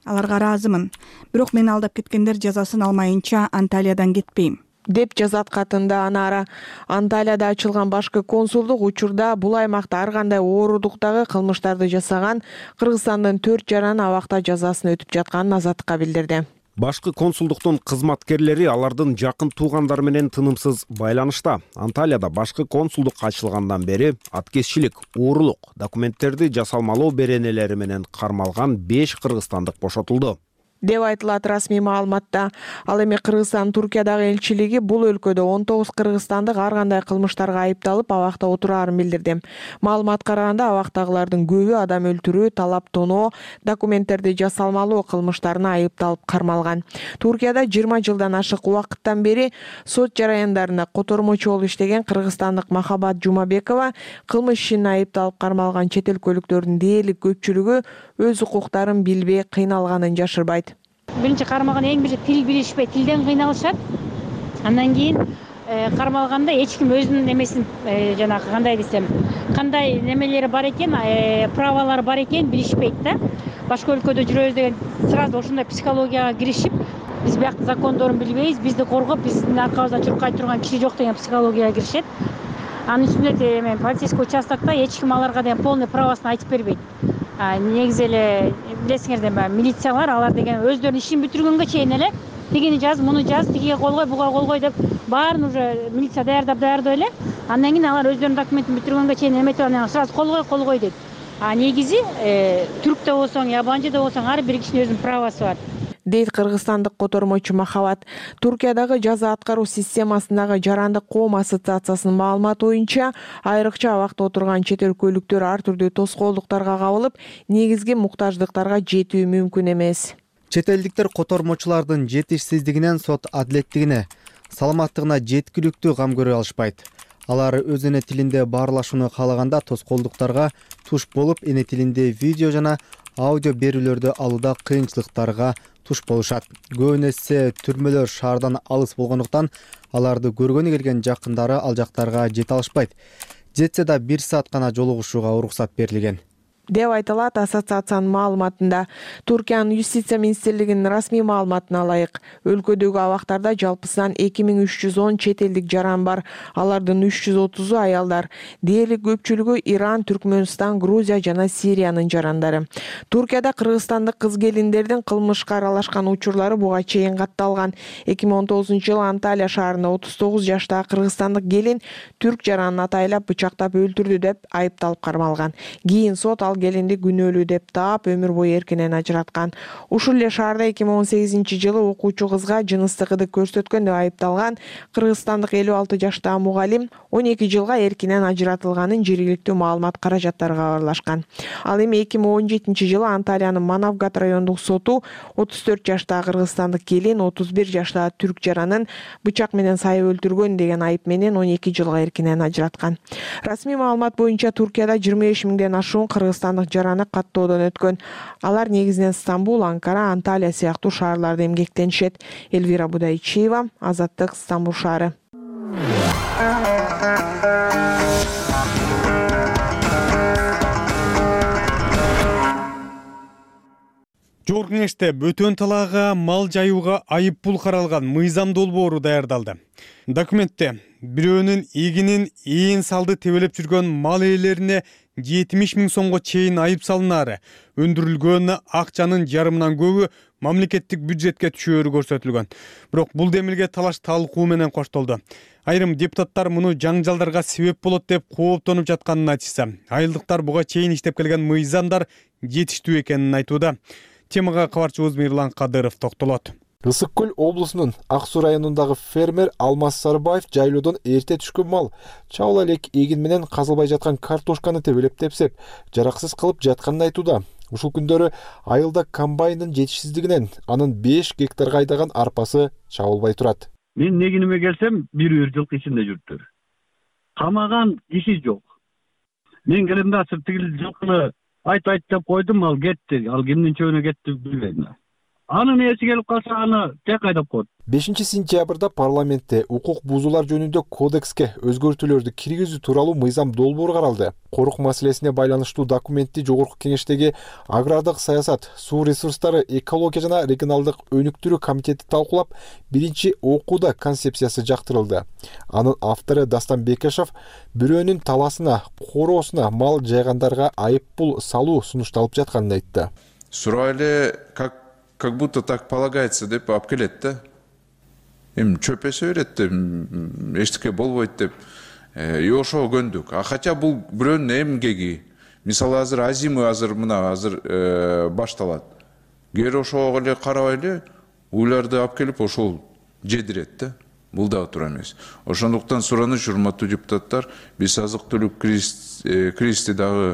аларга ыраазымын. Бирок мени алдап кеткендер жазасын алмайынча Анталиядан кетпейм деп жазат катында. Анара Анталияда ачылган башкы консулдук учурда бул аймакта ар кандай оорудуктагы кылмыштарды жасаган Кыргызстандын 4 жараны абакта жазасын өтүп жатканын Азаттыкка билдирди. Башкы консулдуктун кызматкерлери алардын жакын туугандары менен тынымсыз байланышта. Анталияда башкы консулдук ачылгандан бери аткезчилик, уурулук, документтерди жасалмалоо беренелери менен кармалган 5 кыргызстандык бошотулду деп айтылат расмий маалыматта. Ал эми Кыргызстан Туркиядагы элчилиги бул өлкөдө 19 кыргызстандык ар кандай кылмыштарга айыпталып абакта отураарын билдирди. Маалымат караганда абактагылардын көбү адам өлтүрүү, талап тоноо, документтерди жасалмалоо кылмыштарына айыпталып кармалган. Туркияда 20 жылдан ашык убакыттан бери сот жараяндарында котормочу болуп иштеген кыргызстандык Махабат Жумабекова кылмыш ишине айыпталып кармалган чет өлкөлүктөрдүн дээрлик көпчүлүгү өз укуктарын билбей кыйналганын жашырбайт. Биринчи кармалган эң бир тил билишпей, тилден кыйналышат. Андан кийин кармалганда эч ким өзүнүн немесин жанагы кандай десем, кандай немелери бар экен, правалары бар экен билишпейт да. Башка өлкөдө жүрөбүз деген сразу ошондой психологияга киришип, биз биякты закондорун билбейбиз, бизди коргоп, биздин аркабыздан чуркай турган киши жок деген психологияга киришет. Анын үстүнө полицейский участокто эч ким аларга деген полный правасын айтып бербейт. Негизи эле билесиңер, милициялар алар деген өздөрүнүн ишин бүтүргөнгө чейин эле тигини жаз, муну жаз, тигиге кол кой, буга кол кой деп баарын уже милиция даярдап эле. Андан кийин алар өздөрүнүн документин бүтүргөнгө чейин эметип анан сразу кол кой дейт. Негизи түрктө болсоң, ябанчыда болсоң ар бир кишинин өзүнүн правасы бар. Дейт кыргызстандык котормочу Махабат. Туркиядагы жаза аткаруу системасындагы Жарандык коом ассоциациясынын маалыматы боюнча, айрыкча абакта отурган чет өлкөлүктөр ар түрдүү тоскоолдуктарга кабылып, негизги муктаждыктарга жетүү мүмкүн эмес. Чет элдиктер котормочулардын жетишсиздигинен сот адилеттигине, саламаттыгына жеткиликтүү кам көрө алышпайт. Алар өз эне тилинде баарлашууну каалаганда тоскоолдуктарга туш болуп, эне тилинде видео жана аудио берүүлөрдү алууда кыйынчылыктарга туш болушат. Көбүн эсе түрмөлөр шаардан алыс болгондуктан аларды көргөнү келген жакындары ал жактарга жете алышпайт. Жетсе да 1 саат гана жолугушууга уруксат берилген деп айтылат ассоциациянын маалыматында. Туркиянын юстиция министрлигинин расмий маалыматына ылайык, өлкөдөгү абактарда жалпысынан 2310 чет элдик жаран бар. Алардын 330-у аялдар. Дээрлик көпчүлүгү Иран, Түркмөнстан, Грузия жана Сириянын жарандары. Туркияда кыргызстандык кыз келиндердин кылмышка аралашкан учурлары буга чейин катталган. 2019-жылы Анталия шаарында 39 жаштагы кыргызстандык келин түрк жаранын атайлап бычактап өлтүрдү деп айыпталып кармалган. Кийин сот ал келинди күнөөлүү деп таап, өмүр бою эркинен ажыраткан. Ушул эле шаарда 2018-жылы окуучу кызга жыныстык ыдык көрсөткөн деп айыпталган кыргызстандык 56 жаштагы мугалим 12 жылга эркинен ажыратылганын жергиликтүү маалымат каражаттарга кабарлашкан. Ал эми 2017-жылы Анталиянын Манавгат райондук соту 34 жаштагы кыргызстандык келин 31 жаштагы түрк жаранын бычак менен сайып өлтүргөн деген айып менен 12 жылга эркинен ажыраткан. Расмий маалымат боюнча Туркияда 25 миңден ашуун кыргызстандык жараны каттоодон өткөн. Алар негизинен Стамбул, Анкара, Анталия сыяктуу шаарларда эмгектенишет. Элвира Будайчиева, Азаттык, Стамбул шаары. Жогорку кеңеште бөтөн талаага мал жаюуга айып пул каралган мыйзам долбоору даярдалды. Документте бирөөнүн эгинин ээн салды тебелеп жүргөн мал ээлерине 70 миң сомго чейин айып салынары, өндүрүлгөн акчанын жарымынан көбү мамлекеттик бюджетке түшөөрү көрсөтүлгөн. Бирок бул демилге талаш талкуу менен коштолду. Айрым депутаттар муну жаңжалдарга себеп болот деп кооптонуп жатканын айтышса, айылдыктар буга чейин иштеп келген мыйзамдар жетиштүү экенин айтууда. Темага кабарчыбыз Мирлан Кадыров токтолот. Ысык көл облусунун Ак Суу районундагы фермер Алмаз Сарбаев жайлоодон эрте түшкөн мал чабыла элек эгин менен казылбай жаткан картошканы тебелеп тепсеп, жараксыз кылып жатканын айтууда. Ушул күндөрү айылда комбайндын жетишсиздигинен анын 5 гектарга айдаган арпасы чабылбай турат. Мен эгиниме келсем, бир жылкы ичинде жүрүптүр. Камаган киши жок. Мен келем да тигил жылкыны айт деп койдум, ал кетти. Ал кимдин чөбүнө кетти билбейм. анын ээси келип калса аны жакка айдап коет. 5-сентябрда парламентте укук бузуулар жөнүндө кодекске өзгөртүүлөрдү киргизүү тууралуу мыйзам долбоору каралды. Корук маселесине байланыштуу документти Жогорку Кеңештеги агрардык саясат, суу ресурстары, экология жана регионалдык өнүктүрүү комитети талкуулап, биринчи окууда концепциясы жактырылды. Анын автору Дастан Бекешев бирөөнүн таласына, короосуна мал жайгандарга айып пул салуу сунушталып жатканын айтты. Сурайлы как будто так полагается деп алып келет да. Эми чөп эсе берет деп, эчтеке болбойт деп. Ошого көндүк. Хотя бул бирөөнүн эмгеги. Мисалы азыр азимы азыр башталат. Кээ ошого эле карабай эле уйларды алып келип ошол жедирет да. Бул дагы туура эмес. Ошондуктан сураныч, урматтуу депутаттар, биз азык-түлүк кризисти дагы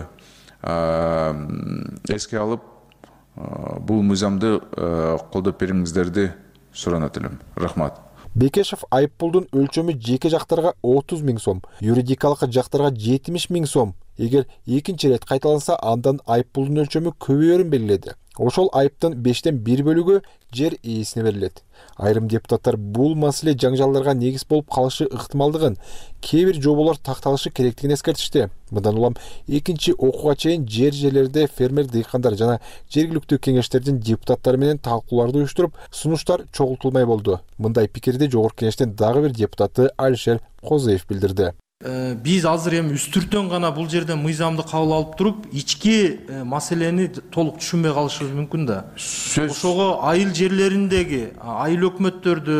эске алып, бул мыйзамды колдоп бериңиздерди суранат элем. Рахмат. Бекешев айыппулдун өлчөмү жеке жактарга 30 000 сом, юридикалык жактарга 70 000 сом. Эгер экинчи рет кайталанса, андан айыппулдун өлчөмү көбөйөрүн белгиледи. Ошол айыптын 5-тен 1 бөлүгү жер ээсине берилет. Айрым депутаттар бул маселе жаңжалдарга негиз болуп калышы ыктымалдыгын, кээ бир жоболор такталышы керектигин эскертишти. Мындан улам экинчи окууга чейин жерлерде фермер дыйкандар жана жергиликтүү кеңештердин депутаттары менен талкууларды уюштуруп, сунуштар чогултулмай болду. Мындай пикирди Жогорку Кеңештин дагы бир депутаты Алишер Козоев билдирди. Биз азыр эми үстүртөн гана бул жерде мыйзамды кабыл алып туруп, ички маселени толук түшүнбөй калышыбыз мүмкүн да. Ошого айыл жерлериндеги, айыл өкмөттөрдү,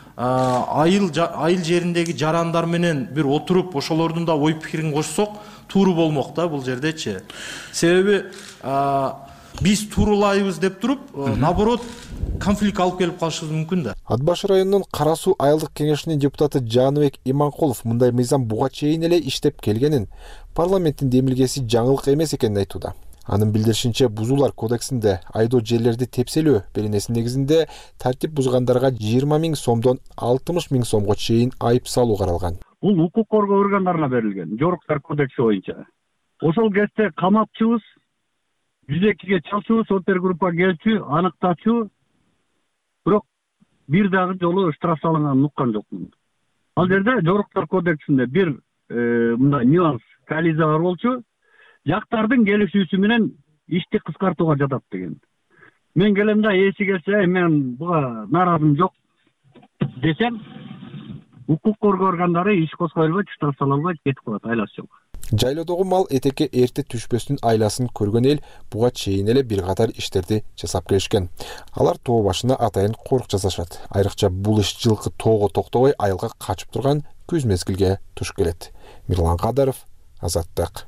айыл жериндеги жарандар менен бир отуруп, ошолордун да ой пикирин кошсок, тууру болмок да бул жердечи. Себеби биз туурулайбыз деп туруп, наоборот, конфликт алып келип калышыбыз мүмкүн да. Ат Баш районунун Кара Суу айылдык кеңешинин депутаты Жаныбек Иманкулов мындай мыйзам буга чейин эле иштеп келгенин, парламенттин демилгеси жаңылык эмес экенин айтууда. Анын билдиришинче, бузуулар кодексинде айдоо жерлерди тепселөө беренеси негизинде тартип бузгандарга 20 000 сомдон 60 000 сомго чейин айып салуу каралган. Бул укук коргоо органдарына берилген, Жоруктар кодекси боюнча. Ошол кезде камапчыбыз 102-ге чалчу, опергруппа келчү, аныктачу, бирок бир дагы жолу штраф салынганын уккан жокмун. Ал жерде Жоруктар кодексинде бир мындай нюанс, коллизия бар болчу, жактардын келишүүсү менен ишти кыскартууга жатат деген. Мен келем да ээси келсе, мен буга нааразым жок десем, укук коргоо органдары иш козгой албайт, штраф сала албайт, кетип калат, айласы жок. Жайлоодогу мал этекке эрте түшпөстүн айласын көргөн эл буга чейин эле бир катар иштерди жасап келишкен. Алар тоо башына атайын корук жасашат. Айрыкча бул иш жылкы тоого токтобой айылга качып турган күз мезгилге туш келет. Мирлан Кадаров, Азаттык.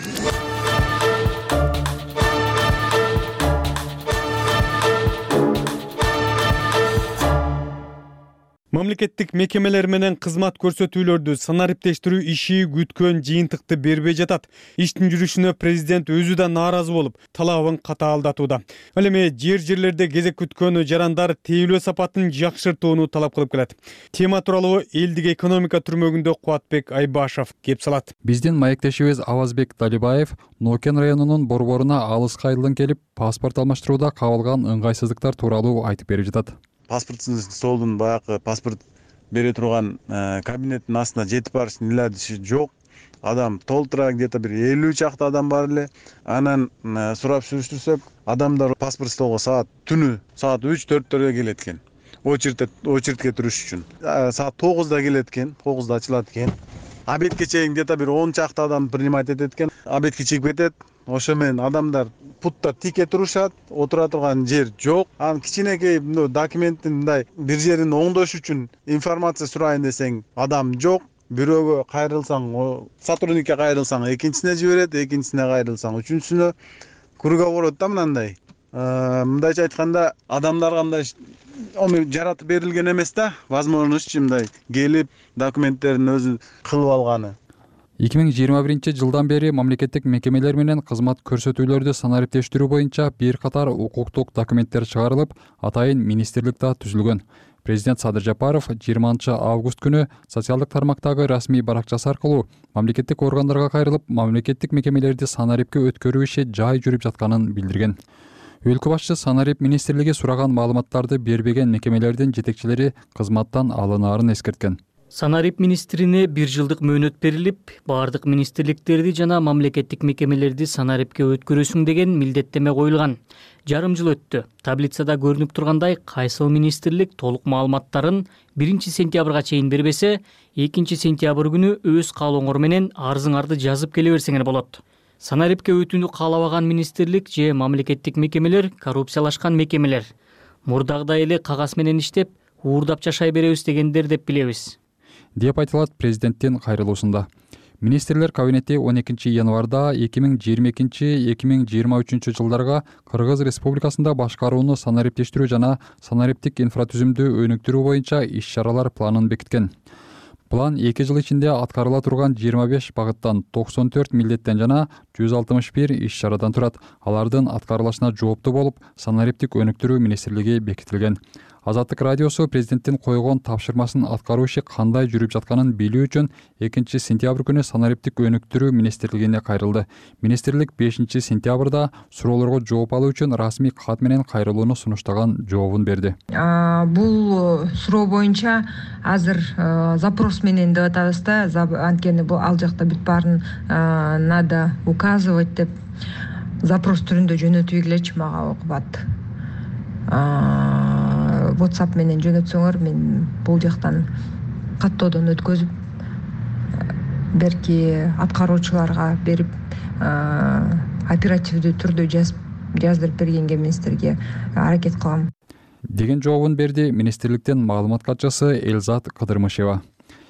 Мамлекеттик мекемелер менен кызмат көрсөтүүлөрдү санариптештирүү иши күткөн жыйынтыкты бербей жатат. Иштин жүрүшүнө президент өзү да нааразы болуп, талабын катаалдатууда. Ал эми жерлерде кезек күткөн жарандар тейлөө сапатын жакшыртууну талап кылып келет. Тема тууралуу элдик экономика түрмөгүндө Кубатбек Айбашев кеп салат. Биздин маектешибиз Авазбек Далибаев Нокен районунун борборуна алыска айылдан келип, паспорт алмаштырууда кабылган ыңгайсыздыктар тууралуу айтып берип жатат. Паспорттун столдун баягы паспорт бере турган кабинеттин астына жетип барыштын иладысы жок. Адам толтура где-то бир 50 чакты адам бар эле. Анан сурап сүрүштүрсөк, адамдар паспорт столго түнү саат 3-4-төрдө келет экен. Очередке туруш үчүн. Саат 9-да келет экен, 9-да ачылат экен. Обедке чейин где-то бир 10 чакты адам принимать этет экен. Обедке чыгып кетет. Ошо менен адамдар путта тике турушат, отура турган жер жок. Анан кичинекей документтин мындай бир жерин оңдош үчүн информация сурайын десең, адам жок. Бирөөгө кайрылсаң, сотрудникке кайрылсаң, экинчисине жиберет, экинчисине кайрылсаң, үчүнчүсүнө круговорот да мындай. Мындайча айтканда, адамдарга мындай жаратып берилген эмес да, возможность мындай келип документтерин өзү кылып алганы. 2021 жылдан бери мамлекеттик мекемелер менен кызмат көрсөтүүлөрдү санариптештирүү боюнча бир катар укуктук документтер чыгарылып, атайын министрлик да түзүлгөн. Президент Садыр Жапаров 20 август күнү социалдык тармактагы расмий баракчасы аркылуу мамлекеттик органдарга кайрылып, мамлекеттик мекемелерди санарипке өткөрүү иши жай жүрүп жатканын билдирген. өлкө башчы Санарип министрлиги сураган маалыматтарды бербеген мекемелердин жетекчилери кызматтан алынаарын эскерткен. Санарип министрине 1 жылдык мөөнөт берилип, бардык министрликтерди жана мамлекеттик мекемелерди Санарипке өткөрүүсүң деген милдеттеме коюлган. Жарым жыл өттү. Таблицада көрүнүп тургандай, кайсыл министрлик толук маалыматтарын 1 сентябрга чейин бербесе, 2 сентябрь күнү өз каалооңор менен арызыңарды жазып келе берсеңер болот. Санарипке өтүүнү каалабаган министрлик же мамлекеттик мекемелер коррупциялашкан мекемелер. Мурдагыдай эле кагаз менен иштеп, уурдап жашай беребиз дегендер деп билебиз, деп айтылат президенттин кайрылуусунда. Министрлер кабинети 12 январда 2022-2023 жылдарга Кыргыз Республикасында башкарууну санариптештирүү жана санариптик инфратүзүмдү өнүктүрүү боюнча иш-чаралар планын бекиткен. План 2 жыл ичинде аткарыла турган 25 багыттан 94 милдеттен жана 161 иш-чарадан турат. Алардын аткарылышына жооптуу болуп, санариптик өнүктүрүү министрлиги бекитилген. Азаттык радиосу президенттин койгон тапшырмасын аткаруу иши кандай жүрүп жатканын билүү үчүн 2 сентябрь күнү санариптик өнүктүрүү министрлигине кайрылды. Министрлик 5 сентябрда суроолорго жооп алуу үчүн расмий кат менен кайрылууну сунуштаган жообун берди. Бул суроо боюнча азыр запрос менен деп атабыз да, анткени ал жакта бүт баарын надо указывать деп запрос түрүндө жөнөтүп келечи, мага окубат. WhatsApp менен жөнөтсөңөр, мен бул жактан каттоодон өткөзүп, берки аткаруучуларга берип, оперативдүү түрдө жаздырып бергенге министрге аракет кылам деген жообун берди министрликтин маалымат катчысы Элзат Кыдырмышева.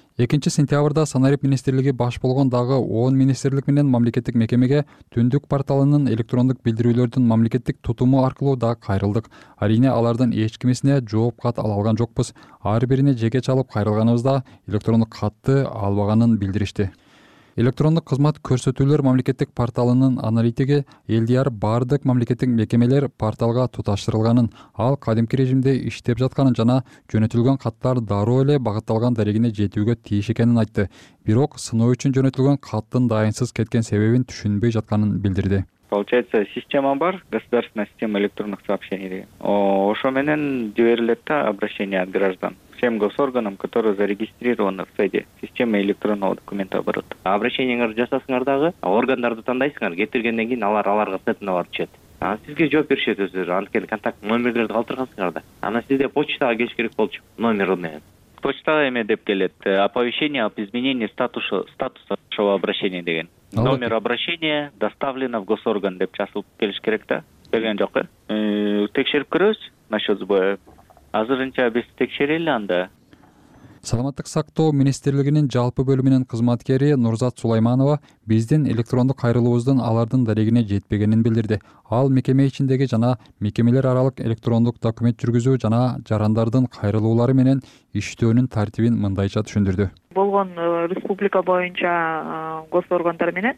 2 сентябрда Санарип министрлиги баш болгон дагы 10 министрлик менен мамлекеттик мекемеге Түндүк порталынын электрондук билдирүүлөрдүн мамлекеттик тутуму аркылуу да кайрылдык. Арийне алардын эч кимисине жооп кат ала алган жокпуз. Ар бирине жеке чалып кайрылганыбызда электрондук катты албаганын билдиришти. Электрондук кызмат көрсөтүүлөр мамлекеттик порталынын аналитиги LDR бардык мамлекеттик мекемелер порталга туташтырылганын, ал кадимки режимде иштеп жатканын жана жөнөтүлгөн каттар дароо эле багытталган дарегине жетүүгө тийиш экенин айтты. Бирок сыноо үчүн жөнөтүлгөн каттын дайынсыз кеткен себебин түшүнбөй жатканын билдирди. Получается, система бар, государственная система электронных сообщений деген. Ошо менен жиберилет да обращение от граждан всем госорганам, которые зарегистрированы в СЭДе, система электронного документооборота. Обращениеңерди жасасыңар дагы, органдарды тандайсыңар, кетиргенден кийин аларга сетине барып түшөт. Сизге жооп беришет өзүлөрү, анткени контакт номерлерди калтыргансыңар да. Ана сизде почтага келиш керек болчу, номер менен. Почтага эме деп келет, оповещение об изменении статуса вашего обращения деген. Номер обращения доставлено в госорган деп жазылып келиш керек да. Берген жок. Текшерип көрөбүз насчет сбоя. Азырынча биз текшерели анда. Саламаттык сактоо министрлигинин жалпы бөлүмүнүн кызматкери Нурзат Сулайманова биздин электрондук кайрылуубуздун алардын дарегине жетпегенин билдирди. Ал мекеме ичиндеги жана мекемелер аралык электрондук документ жүргүзүү жана жарандардын кайрылуулары менен иштөөнүн тартибин мындайча түшүндүрдү. Болгон республика боюнча госоргандар менен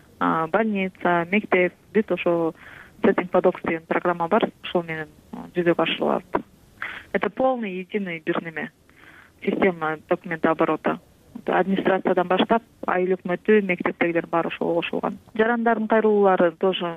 больница, мектеп, бүт ошо Setting Padox деген программа бар, ошол менен жүзөгө ашырылат. Это полный единый бир неме. Система документооборота. Администрациядан баштап, айыл өкмөтү, мектептегилер бар ошого кошулган. Жарандардын кайрылуулары тоже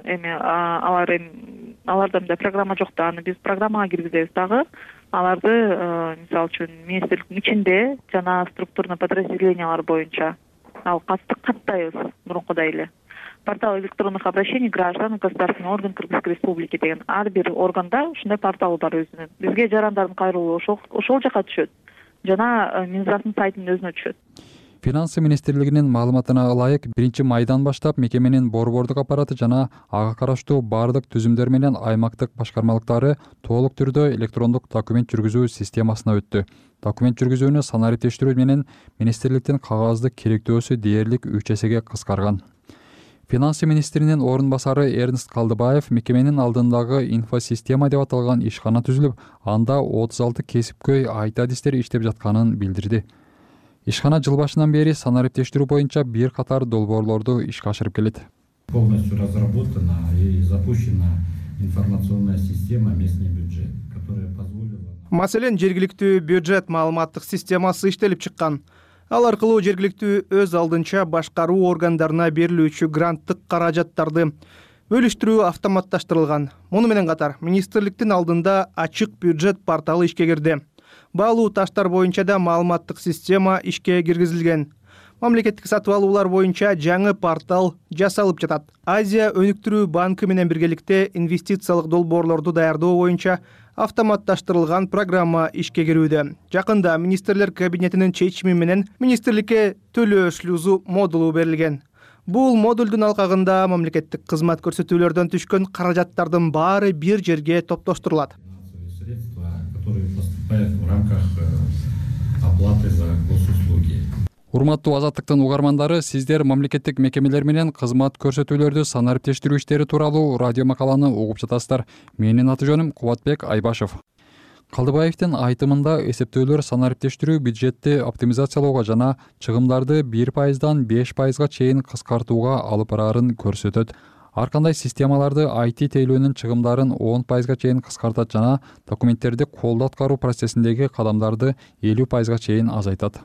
аларда мындай программа жок да, аны биз программага киргизебиз дагы. Аларды, мисалы үчүн, министрликтин ичинде жана структурный подразделениялар боюнча ал катты каттайбыз мурункудай эле. Портал электронных обращений граждан государственный орган Кыргызской республики деген ар бир органда ушундай портал бар өзүнүн. Бизге жарандардын кайрылуу ошол жака түшөт жана Минздравдын сайтынын өзүнө түшөт. Финансы министрлигинин маалыматына ылайык 1 майдан баштап мекеменин борбордук аппараты жана ага караштуу бардык түзүмдөр менен аймактык башкармалыктары толук түрдө электрондук документ жүргүзүү системасына өттү. Документ жүргүзүүнү санариптештирүү менен министрликтин кагаздык керектөөсү дээрлик 3 эсеге кыскарган. Финансы министринин орун басары Эрнст Калдыбаев мекеменин алдындагы инфосистема деп аталган ишкана түзүлүп, анда 36 кесипкөй IT-адистер иштеп жатканын билдирди. Ишкана жыл башынан бери санариптештирүү боюнча бир катар долбоорлорду ишке ашырып келет. Полностью разработана и запущена информационная система местный бюджет, которая позволила... Маселен, жергиликтүү бюджет маалыматтык системасы иштелип чыккан. Ал аркылуу жергиликтүү өз алдынча башкаруу органдарына берилүүчү гранттык каражаттарды бөлүштүрүү автоматташтырылган. Муну менен катар министрликтин алдында ачык бюджет порталы ишке кирди. Баалуу таштар боюнча да маалыматтык система ишке киргизилген. Мамлекеттик сатып алуулар боюнча жаңы портал жасалып жатат. Азия өнүктүрүү банкы менен биргеликте инвестициялык долбоорлорду даярдоо боюнча автоматташтырылган программа ишке кирүүдө. Жакында министрлер кабинетинин чечими менен министрликке төлөө шлюзу модулу берилген. Бул модулдун алкагында мамлекеттик кызмат көрсөтүүлөрдөн түшкөн каражаттардын баары бир жерге топтоштурулат. Средства, которые поступают в рамках оплаты за госуслуги. Урматтуу Азаттыктын угармандары, сиздер мамлекеттик мекемелер менен кызмат көрсөтүүлөрдү санариптештирүү иштери тууралуу радио макаланы угуп жатасыздар. Менин аты жөнүм Кубатбек Айбашев. Калдыбаевдин айтымында эсептөөлөр санариптештирүү бюджетти оптимизациялоого жана чыгымдарды 1%дан 5%га чейин кыскартууга алып бараарын көрсөтөт. Ар кандай системаларды IT тейлөөнүн чыгымдарын 10%га чейин кыскартат жана документтерди колдо аткаруу процессиндеги кадамдарды 50%га чейин азайтат.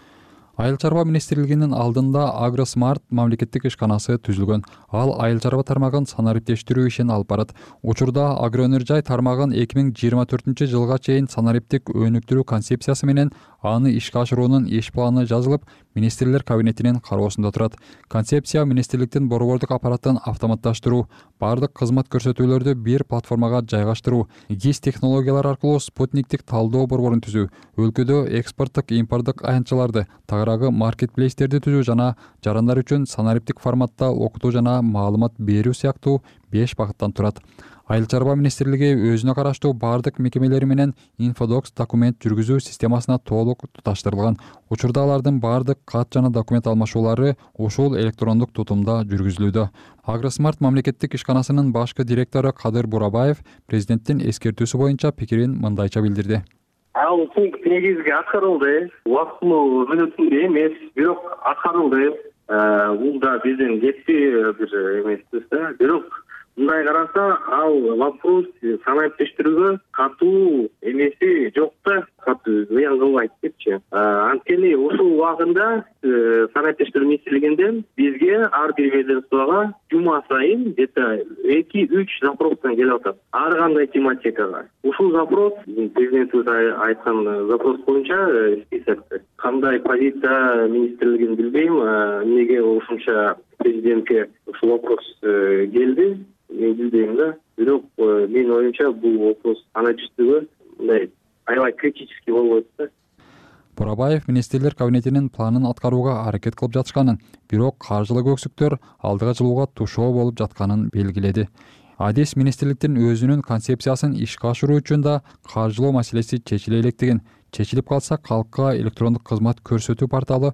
Айыл чарба министрлигинин алдында Агросмарт мамлекеттик ишканасы түзүлгөн. Ал айыл чарба тармагын санариптештирүү ишин алып барат. Учурда агроөнөр жай тармагын 2024 жылга чейин санариптик өнүктүрүү концепциясы менен аны ишке ашыруунун иш планы жазылып, министрлер кабинетинин кароосунда турат. Концепция министрликтин борбордук аппаратын автоматташтыруу, бардык кызмат көрсөтүүлөрдү бир платформага жайгаштыруу, ГИС технологиялар аркылуу спутниктик талдоо борборун түзүү, өлкөдө экспорттук импорттук аянтчаларды, тагыраагы маркетплейстерди түзүү жана жарандар үчүн санариптик форматта окутуу жана маалымат берүү сыяктуу 5 багыттан турат. Айыл чарба министрлиги өзүнө караштуу бардык мекемелери менен инфодокс документ жүргүзүү системасына толук туташтырылган. Учурда алардын бардык кат жана документ алмашуулары ушул электрондук тутумда жүргүзүлүүдө. Агросмарт мамлекеттик ишканасынын башкы директору Кадыр Бурабаев президенттин эскертүүсү боюнча пикирин мындайча билдирди. Ал негизги аткарылды, убактылуу мүнөтүндө эмес, бирок аткарылды. Бул да биздин жетпей бир эмеспиз да. Бирок мындай караса, ал вопрос санариптештирүүгө катуу эмеси жок да, катуу зыян кылбайт депчи. Анткени ушул убагында санариптештирүү министрлигинен бизге ар бир ведомствого жума сайын где-то 2-3 запростан келип атат. Ар кандай тематикага. Ушул запрос президентибиз айткан запрос боюнча список. Кандай позиция министрлигин билбейм, эмнеге ушунча президентке ушул вопрос келди. Мен билбейм да. Бирок менин оюмча бул вопрос санариптештирүүгө мындай аябай критический болуп атат да. Бурабаев министрлер кабинетинин планын аткарууга аракет кылып жатышканын, бирок каржылык өксүктөр алдыга жылууга тушоо болуп жатканын белгиледи. Адис министрликтин өзүнүн концепциясын ишке ашыруу үчүн да каржылоо маселеси чечиле электигин, чечилип калса калкка электрондук кызмат көрсөтүү порталы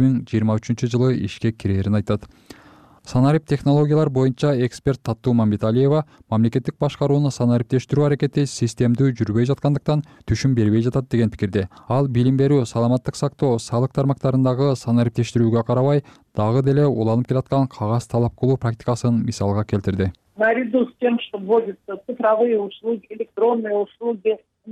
2023 жылы ишке кирерин айтат. Санарип технологиялар боюнча эксперт Таттуу Мамбеталиева мамлекеттик башкарууну санариптештирүү аракети системдүү жүрбөй жаткандыктан түшүм бербей жатат деген пикирде. Ал билим берүү, саламаттык сактоо, салык тармактарындагы санариптештирүүгө карабай, дагы деле уланып келаткан кагаз талап кылуу практикасын мисалга келтирди. Наряду с тем, что вводятся цифровые услуги, электронные услуги,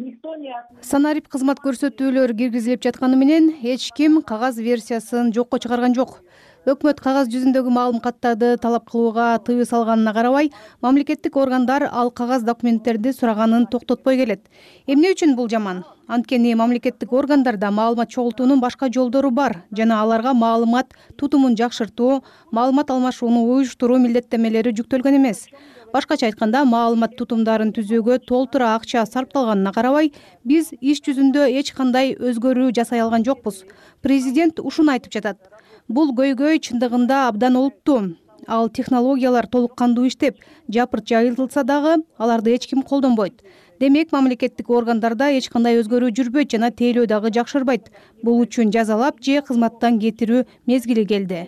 санарип кызмат көрсөтүүлөр киргизилип жатканы менен эч ким кагаз версиясын жокко чыгарган жок. Өкмөт кагаз жүзүндөгү маалыматтарды талап кылууга тыюу салганына карабай, мамлекеттик органдар ал кагаз документтерди сураганын токтотпой келет. Эмне үчүн бул жаман? Анткени мамлекеттик органдарда маалымат чогултуунун башка жолдору бар жана аларга маалымат тутумун жакшыртуу, маалымат алмашууну уюштуруу милдеттемелери жүктөлгөн эмес. Башкача айтканда, маалымат тутумдарын түзүүгө толтура акча сарпталганына карабай, биз иш жүзүндө эч кандай өзгөрүү жасай алган жокпуз. Президент ушуну айтып жатат. Бул көйгөй чындыгында абдан олуттуу. Ал технологиялар толук кандуу иштеп, жапырт жайылтылса дагы аларды эч ким колдонбойт. Демек, мамлекеттик органдарда эч кандай өзгөрүү жүрбөйт жана тейлөө дагы жакшырбайт. Бул үчүн жазалап же кызматтан кетирүү мезгили келди.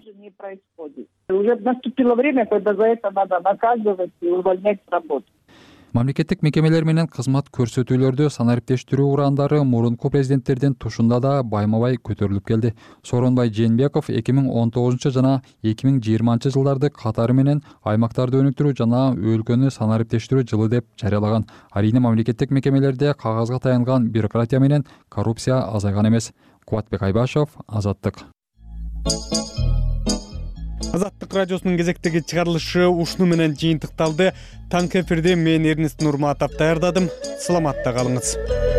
Уже наступило время, когда за это надо наказывать и увольнять с работы. Мамлекеттик мекемелер менен кызмат көрсөтүүлөрдү санариптештирүү урандары мурунку президенттердин тушунда да байма-бай көтөрүлүп келди. Сооронбай Жээнбеков 2019 жана 2020 жылдарды катары менен аймактарды өнүктүрүү жана өлкөнү санариптештирүү жылы деп жарыялаган. Арийне мамлекеттик мекемелерде кагазга таянган бюрократия менен коррупция азайган эмес. Кубатбек Айбашев, Азаттык. Азаттык радиосунун кезектеги чыгарылышы ушуну менен жыйынтыкталды. Таңкы эфирде мен Эрнест Нурматов даярдадым. Саламатта калыңыз.